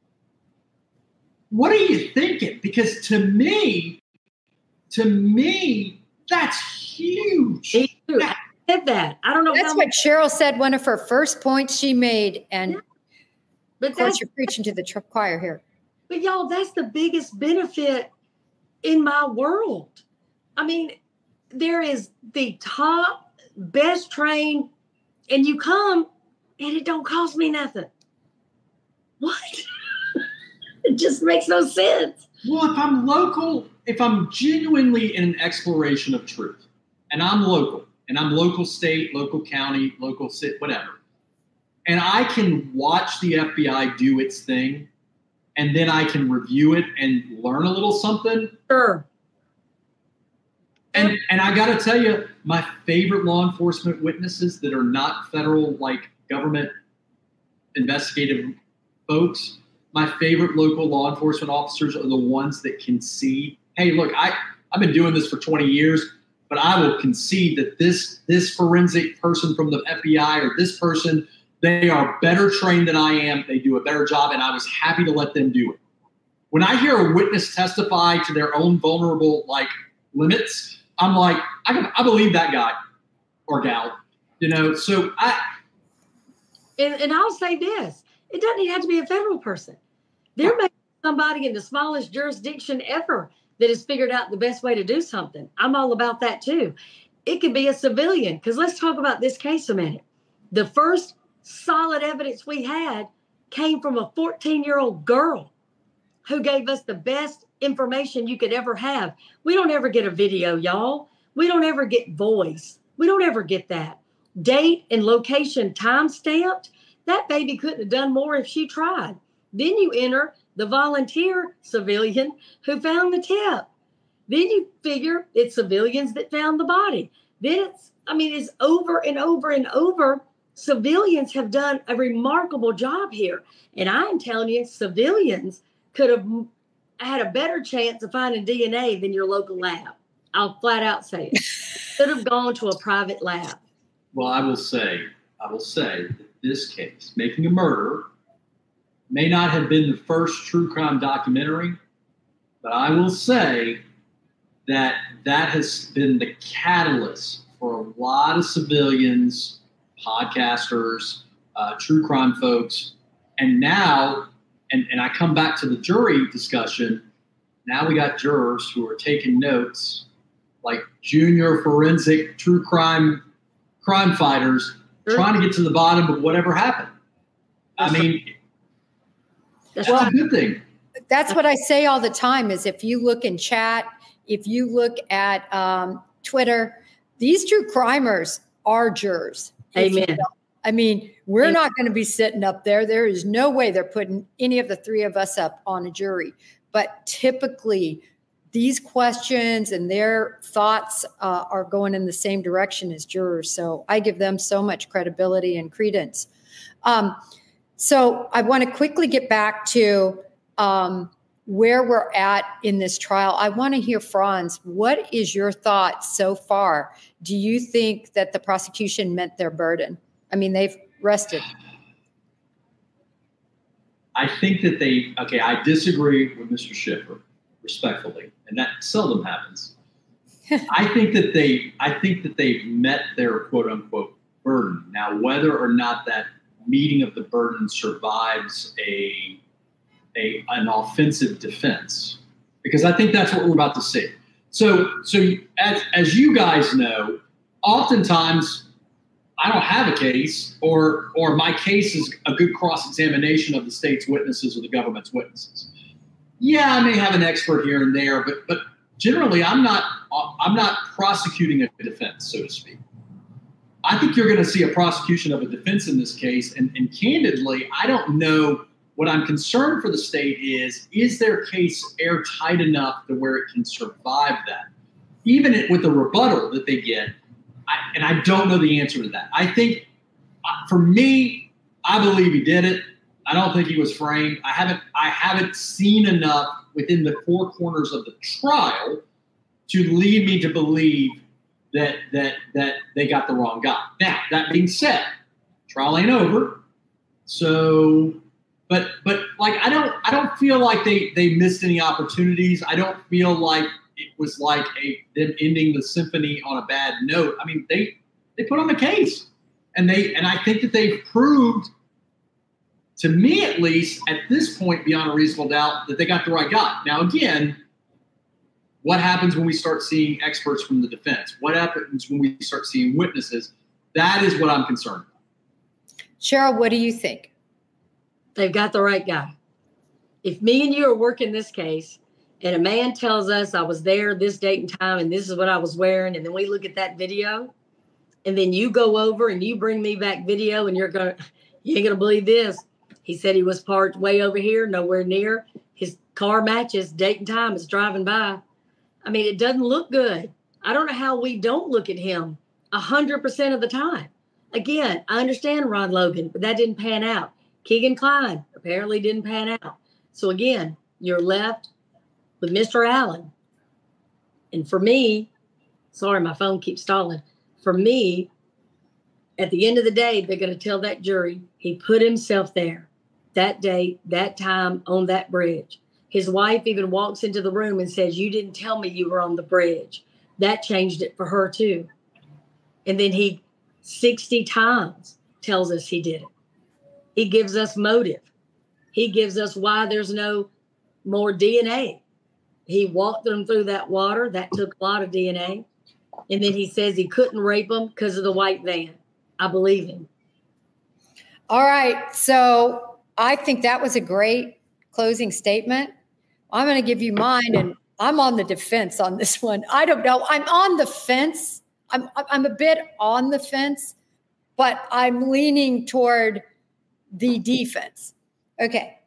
What are you thinking? Because to me, to me, that's huge. I said that. I don't know. That's how what much- Cheryl said, one of her first points she made. And yeah. but of course, you're preaching to the tr- choir here. But y'all, that's the biggest benefit in my world. I mean, there is the top, best trained, and you come and it don't cost me nothing. What? It just makes no sense. Well, if I'm local, if I'm genuinely in an exploration of truth and I'm local and I'm local state, local county, local city, whatever. And I can watch the F B I do its thing, and then I can review it and learn a little something. Sure. And and I got to tell you, my favorite law enforcement witnesses that are not federal, like government investigative folks, my favorite local law enforcement officers are the ones that can see, hey, look, I, I've been doing this for twenty years, but I will concede that this this forensic person from the F B I or this person, they are better trained than I am. They do a better job, and I was happy to let them do it. When I hear a witness testify to their own vulnerable like limits, I'm like, I can, I believe that guy or gal, you know. So I, and, and I'll say this: it doesn't even have to be a federal person. There may be somebody in the smallest jurisdiction ever that has figured out the best way to do something. I'm all about that too. It could be a civilian, because let's talk about this case a minute. The first solid evidence we had came from a fourteen-year-old girl who gave us the best information you could ever have. We don't ever get a video, y'all. We don't ever get voice. We don't ever get that. Date and location time stamped. That baby couldn't have done more if she tried. Then you enter the volunteer civilian who found the tip. Then you figure it's civilians that found the body. Then it's, I mean, it's over and over and over. Civilians have done a remarkable job here. And I am telling you, civilians could have had a better chance of finding D N A than your local lab. I'll flat out say it. Could have gone to a private lab. Well, I will say, I will say that this case, Making a Murderer, may not have been the first true crime documentary, but I will say that that has been the catalyst for a lot of civilians, podcasters, uh, true crime folks, and now, and, and I come back to the jury discussion, now we got jurors who are taking notes, like junior forensic true crime crime fighters, sure, trying to get to the bottom of whatever happened. I mean, that's well, a good thing. That's what I say all the time is if you look in chat, if you look at um, Twitter, these true crimers are jurors. Amen. I mean, we're Amen. Not going to be sitting up there. There is no way they're putting any of the three of us up on a jury. But typically, these questions and their thoughts uh, are going in the same direction as jurors. So I give them so much credibility and credence. Um, so I want to quickly get back to um, where we're at in this trial. I want to hear, Franz, what is your thoughts so far? Do you think that the prosecution met their burden? I mean, they've rested. I think that they, okay, I disagree with Mister Schiffer, respectfully, and that seldom happens. I think that they, I think that they've met their quote unquote burden. Now, whether or not that meeting of the burden survives a, a an offensive defense, because I think that's what we're about to see. So, so as as you guys know, oftentimes I don't have a case, or or my case is a good cross-examination of the state's witnesses or the government's witnesses. Yeah, I may have an expert here and there, but but generally I'm not I'm not prosecuting a defense, so to speak. I think you're going to see a prosecution of a defense in this case, and, and candidly, I don't know. What I'm concerned for the state is, is their case airtight enough to where it can survive that? Even with the rebuttal that they get, I, and I don't know the answer to that. I think, uh, for me, I believe he did it. I don't think he was framed. I haven't, I haven't seen enough within the four corners of the trial to lead me to believe that that that they got the wrong guy. Now, that being said, trial ain't over, so. But but like I don't I don't feel like they, they missed any opportunities. I don't feel like it was like a them ending the symphony on a bad note. I mean they they put on the case, and they and I think that they've proved, to me at least at this point beyond a reasonable doubt, that they got the right guy. Now again, what happens when we start seeing experts from the defense? What happens when we start seeing witnesses? That is what I'm concerned about. Cheryl, what do you think? They've got the right guy. If me and you are working this case and a man tells us I was there this date and time and this is what I was wearing, and then we look at that video And then you go over and you bring me back video and you're going to, you ain't going to believe this. He said he was parked way over here, nowhere near. His car matches, date and time is driving by. I mean, it doesn't look good. I don't know how we don't look at him one hundred percent of the time. Again, I understand Ron Logan, but that didn't pan out. Keegan Klein apparently didn't pan out. So again, you're left with Mister Allen. And for me, sorry, my phone keeps stalling. For me, at the end of the day, they're going to tell that jury he put himself there that day, that time on that bridge. His wife even walks into the room and says, you didn't tell me you were on the bridge. That changed it for her too. And then he sixty times tells us he did it. He gives us motive. He gives us why there's no more D N A. He walked them through that water. That took a lot of D N A. And then he says he couldn't rape them because of the white van. I believe him. All right. So I think that was a great closing statement. I'm going to give you mine, and I'm on the defense on this one. I don't know. I'm on the fence. I'm I'm a bit on the fence, but I'm leaning toward the defense. Okay.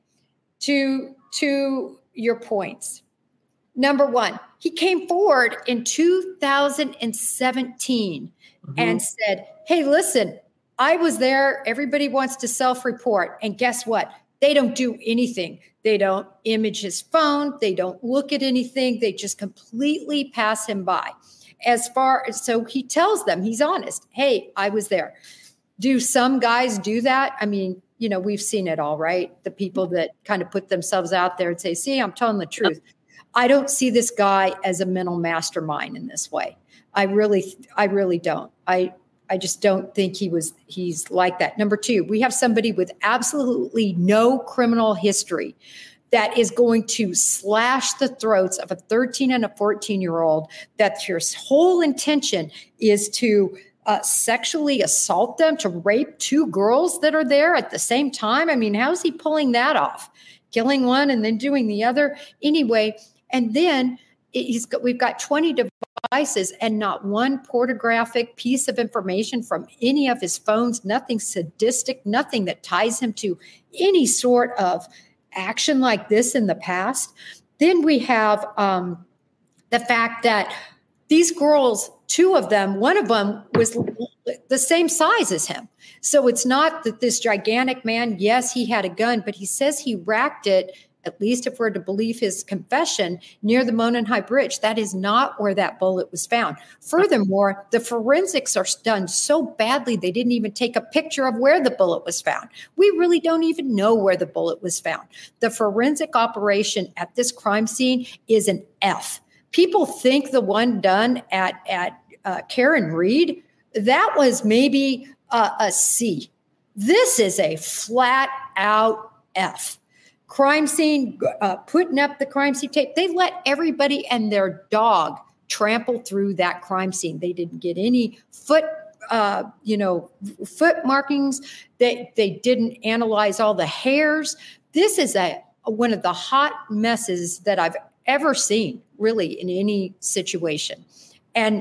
To to your points. Number one, he came forward in two thousand seventeen mm-hmm. and said, hey, listen, I was there. Everybody wants to self-report. And guess what? They don't do anything. They don't image his phone. They don't look at anything. They just completely pass him by. As far as, so he tells them, he's honest. Hey, I was there. Do some guys do that? I mean, you know, we've seen it all, right? The people that kind of put themselves out there and say, see, I'm telling the truth. I don't see this guy as a mental mastermind in this way. I really, I really don't. I, I just don't think he was, he's like that. Number two, we have somebody with absolutely no criminal history that is going to slash the throats of a thirteen and a fourteen year old, that your whole intention is to uh, sexually assault them, to rape two girls that are there at the same time. I mean, how's he pulling that off? Killing one and then doing the other anyway. And then he's got, we've got twenty devices and not one pornographic piece of information from any of his phones, nothing sadistic, nothing that ties him to any sort of action like this in the past. Then we have um, the fact that these girls, two of them, one of them was the same size as him. So it's not that this gigantic man, yes, he had a gun, but he says he racked it, at least if we're to believe his confession, near the Monon High Bridge. That is not where that bullet was found. Furthermore, the forensics are done so badly, they didn't even take a picture of where the bullet was found. We really don't even know where the bullet was found. The forensic operation at this crime scene is an F. People think the one done at, at uh, Karen Reed, that was maybe uh, a C. This is a flat out F. Crime scene, uh, putting up the crime scene tape. They let everybody and their dog trample through that crime scene. They didn't get any foot, uh, you know, foot markings. They they didn't analyze all the hairs. This is a one of the hot messes that I've ever seen, really, in any situation. And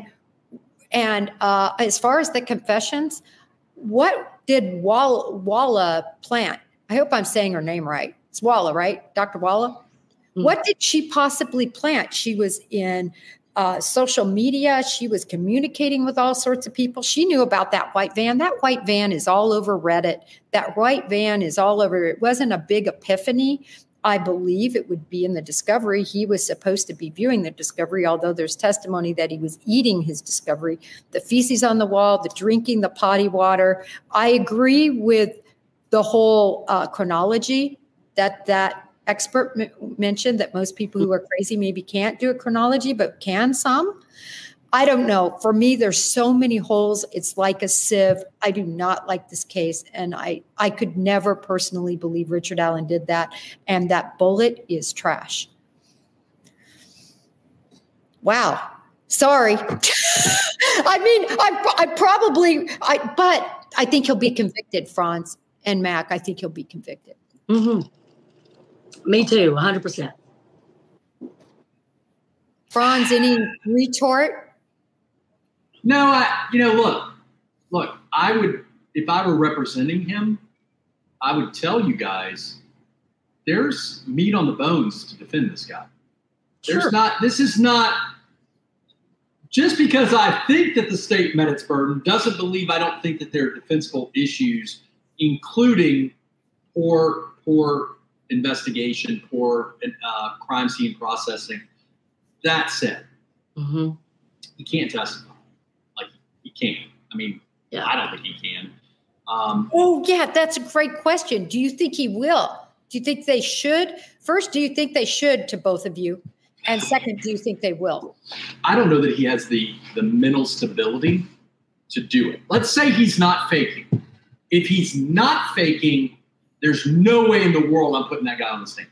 and uh, as far as the confessions, what did Walla, Walla plant? I hope I'm saying her name right. It's Walla, right? Doctor Walla? Mm-hmm. What did she possibly plant? She was in uh, social media. She was communicating with all sorts of people. She knew about that white van. That white van is all over Reddit. That white van is all over. It wasn't a big epiphany. I believe it would be in the discovery. He was supposed to be viewing the discovery, although there's testimony that he was eating his discovery. The feces on the wall, the drinking, the potty water. I agree with the whole uh, chronology that that expert m- mentioned, that most people who are crazy maybe can't do a chronology, but can some. I don't know. For me, there's so many holes. It's like a sieve. I do not like this case. And I, I could never personally believe Richard Allen did that. And that bullet is trash. Wow. Sorry. I mean, I, I probably, I, but I think he'll be convicted, Franz and Mac. I think he'll be convicted. Mm-hmm. Me too, one hundred percent. Franz, any retort? No, I, you know, look, I would, if I were representing him, I would tell you guys, there's meat on the bones to defend this guy. There's Sure. not, this is not, just because I think that the state met its burden doesn't believe I don't think that there are defensible issues, including poor, poor investigation, poor uh, crime scene processing. That said, Mm-hmm. he can't testify. Like, he can't. I mean, Yeah. I don't think he can. Um, Oh, yeah, that's a great question. Do you think he will? Do you think they should? First, do you think they should, to both of you? And second, do you think they will? I don't know that he has the the mental stability to do it. Let's say he's not faking. If he's not faking, there's no way in the world I'm putting that guy on the stand,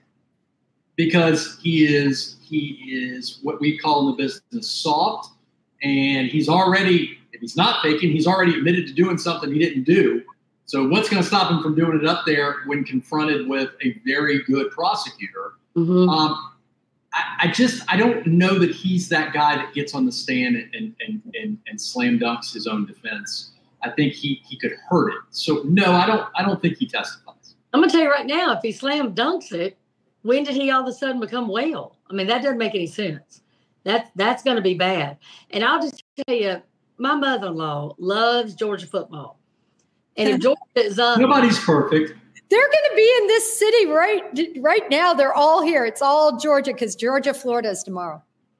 because he is he is what we call in the business soft, and he's already, if he's not faking, he's already admitted to doing something he didn't do. So what's going to stop him from doing it up there when confronted with a very good prosecutor? Mm-hmm. Um, I, I just I don't know that he's that guy that gets on the stand and and and, and slam dunks his own defense. I think he he could hurt it. So no, I don't I don't think he testifies. I'm gonna tell you right now, if he slam dunks it, when did he all of a sudden become well? I mean, that doesn't make any sense. That that's gonna be bad. And I'll just tell you, my mother-in-law loves Georgia football, and if Georgia is up, Nobody's perfect. They're going to be in this city right right now. They're all here. It's all Georgia because Georgia, Florida is tomorrow.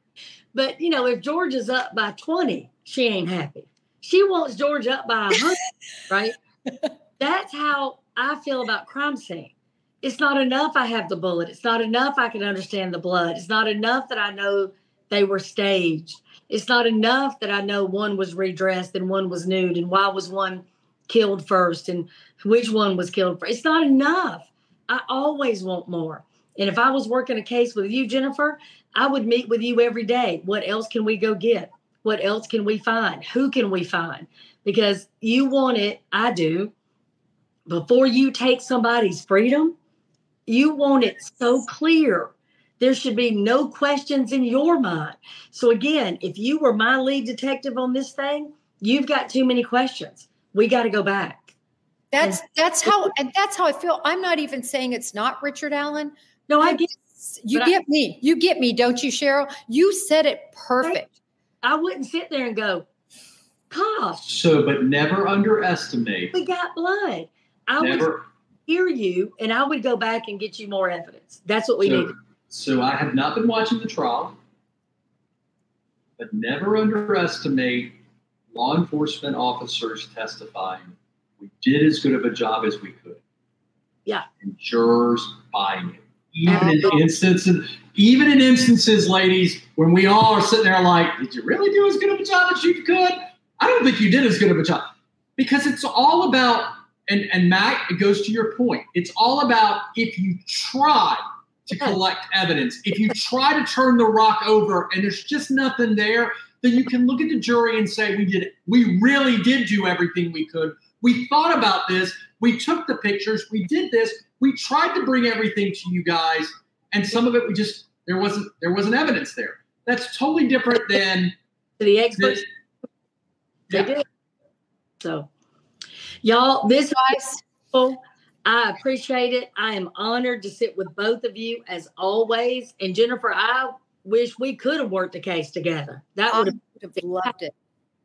but you know, if Georgia's up by twenty, she ain't happy. She wants Georgia up by one hundred, right? That's how I feel about crime scene. It's not enough I have the bullet. It's not enough I can understand the blood. It's not enough that I know they were staged. It's not enough that I know one was redressed and one was nude, and why was one killed first and which one was killed first. It's not enough. I always want more. And if I was working a case with you, Jennifer, I would meet with you every day. What else can we go get? What else can we find? Who can we find? Because you want it, I do. Before you take somebody's freedom, you want it so clear. There should be no questions in your mind. So again, if you were my lead detective on this thing, you've got too many questions. We got to go back. That's that's how and that's how I feel. I'm not even saying it's not Richard Allen. No, I get You but get I- me. You get me, don't you, Cheryl? You said it perfect. I wouldn't sit there and go, gosh, So, but never underestimate. we got blood. I would Never. hear you, and I would go back and get you more evidence. That's what we so, need. so I have not been watching the trial, but never underestimate law enforcement officers testifying. We did as good of a job as we could. Yeah. And jurors buying it. Even in Absolutely. instances, even in instances, ladies, when we all are sitting there like, did you really do as good of a job as you could? I don't think you did as good of a job. Because it's all about, and, and Matt, it goes to your point. It's all about if you try to collect evidence, if you try to turn the rock over and there's just nothing there, then you can look at the jury and say, we did it. We really did do everything we could. We thought about this. We took the pictures. We did this. We tried to bring everything to you guys, and some of it we just there wasn't there wasn't evidence there. That's totally different than To the experts, they Yeah. did. So, y'all, this Guys, is I appreciate it. I am honored to sit with both of you as always. And Jennifer, I wish we could have worked a case together. That I would would have have loved it.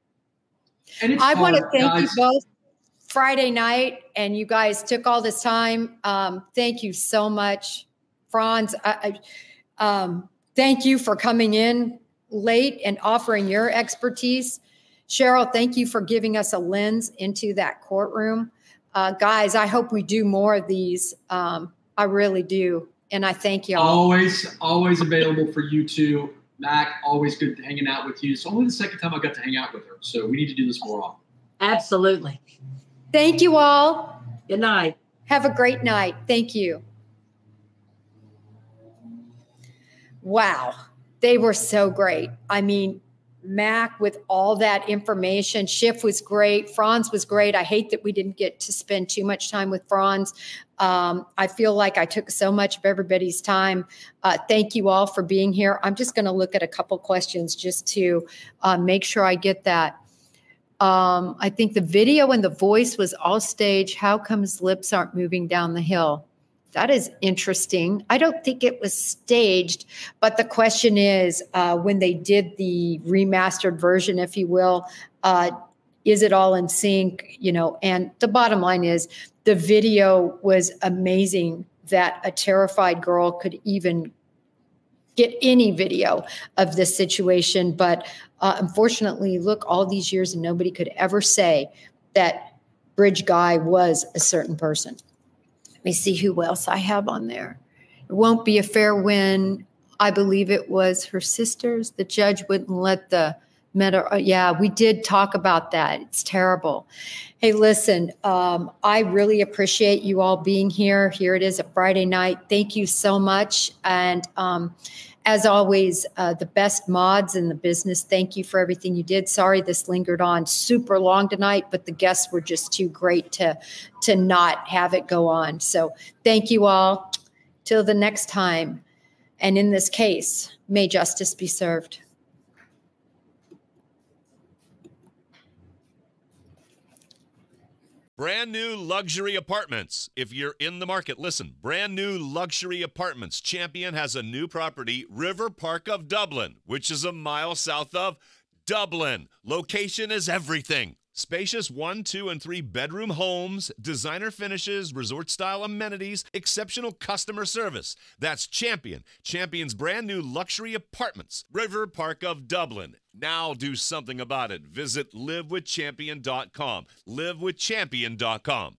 and it's I want to hard, thank guys. you both. Friday night, and you guys took all this time. Um, thank you so much, Franz. I, I, um, thank you for coming in late and offering your expertise. Cheryl, thank you for giving us a lens into that courtroom. Uh, guys, I hope we do more of these. Um, I really do, and I thank y'all. Always, always available for you two. Mac, always good hanging out with you. It's only the second time I got to hang out with her, so we need to do this more often. absolutely. Thank you all. Good night. Have a great night. Thank you. Wow. They were so great. I mean, Mac with all that information. Schiff was great. Franz was great. I hate that we didn't get to spend too much time with Franz. Um, I feel like I took so much of everybody's time. Uh, thank you all for being here. I'm just going to look at a couple questions just to uh, make sure I get that. Um, I think the video and the voice was all staged. How come his lips aren't moving down the hill? That is interesting. I don't think it was staged, but the question is, uh, when they did the remastered version, if you will, uh, is it all in sync? You know, and the bottom line is the video was amazing that a terrified girl could even get any video of this situation. But uh, unfortunately, look, all these years and nobody could ever say that Bridge Guy was a certain person. Let me see who else I have on there. It won't be a fair win. I believe it was her sisters. The judge wouldn't let the meta. Yeah, we did talk about that. It's terrible. Hey, listen, um, I really appreciate you all being here. Here it is, a Friday night. Thank you so much. And um, as always, uh, the best mods in the business. Thank you for everything you did. Sorry this lingered on super long tonight, but the guests were just too great to, to not have it go on. So thank you all. Till the next time. And in this case, may justice be served. Brand new luxury apartments. If you're in the market, listen. Brand new luxury apartments. Champion has a new property, River Park of Dublin, which is a mile south of Dublin. Location is everything. Spacious one, two, and three bedroom homes, designer finishes, resort-style amenities, exceptional customer service. That's Champion. Champion's brand new luxury apartments, River Park of Dublin. Now do something about it. Visit live with champion dot com. live with champion dot com.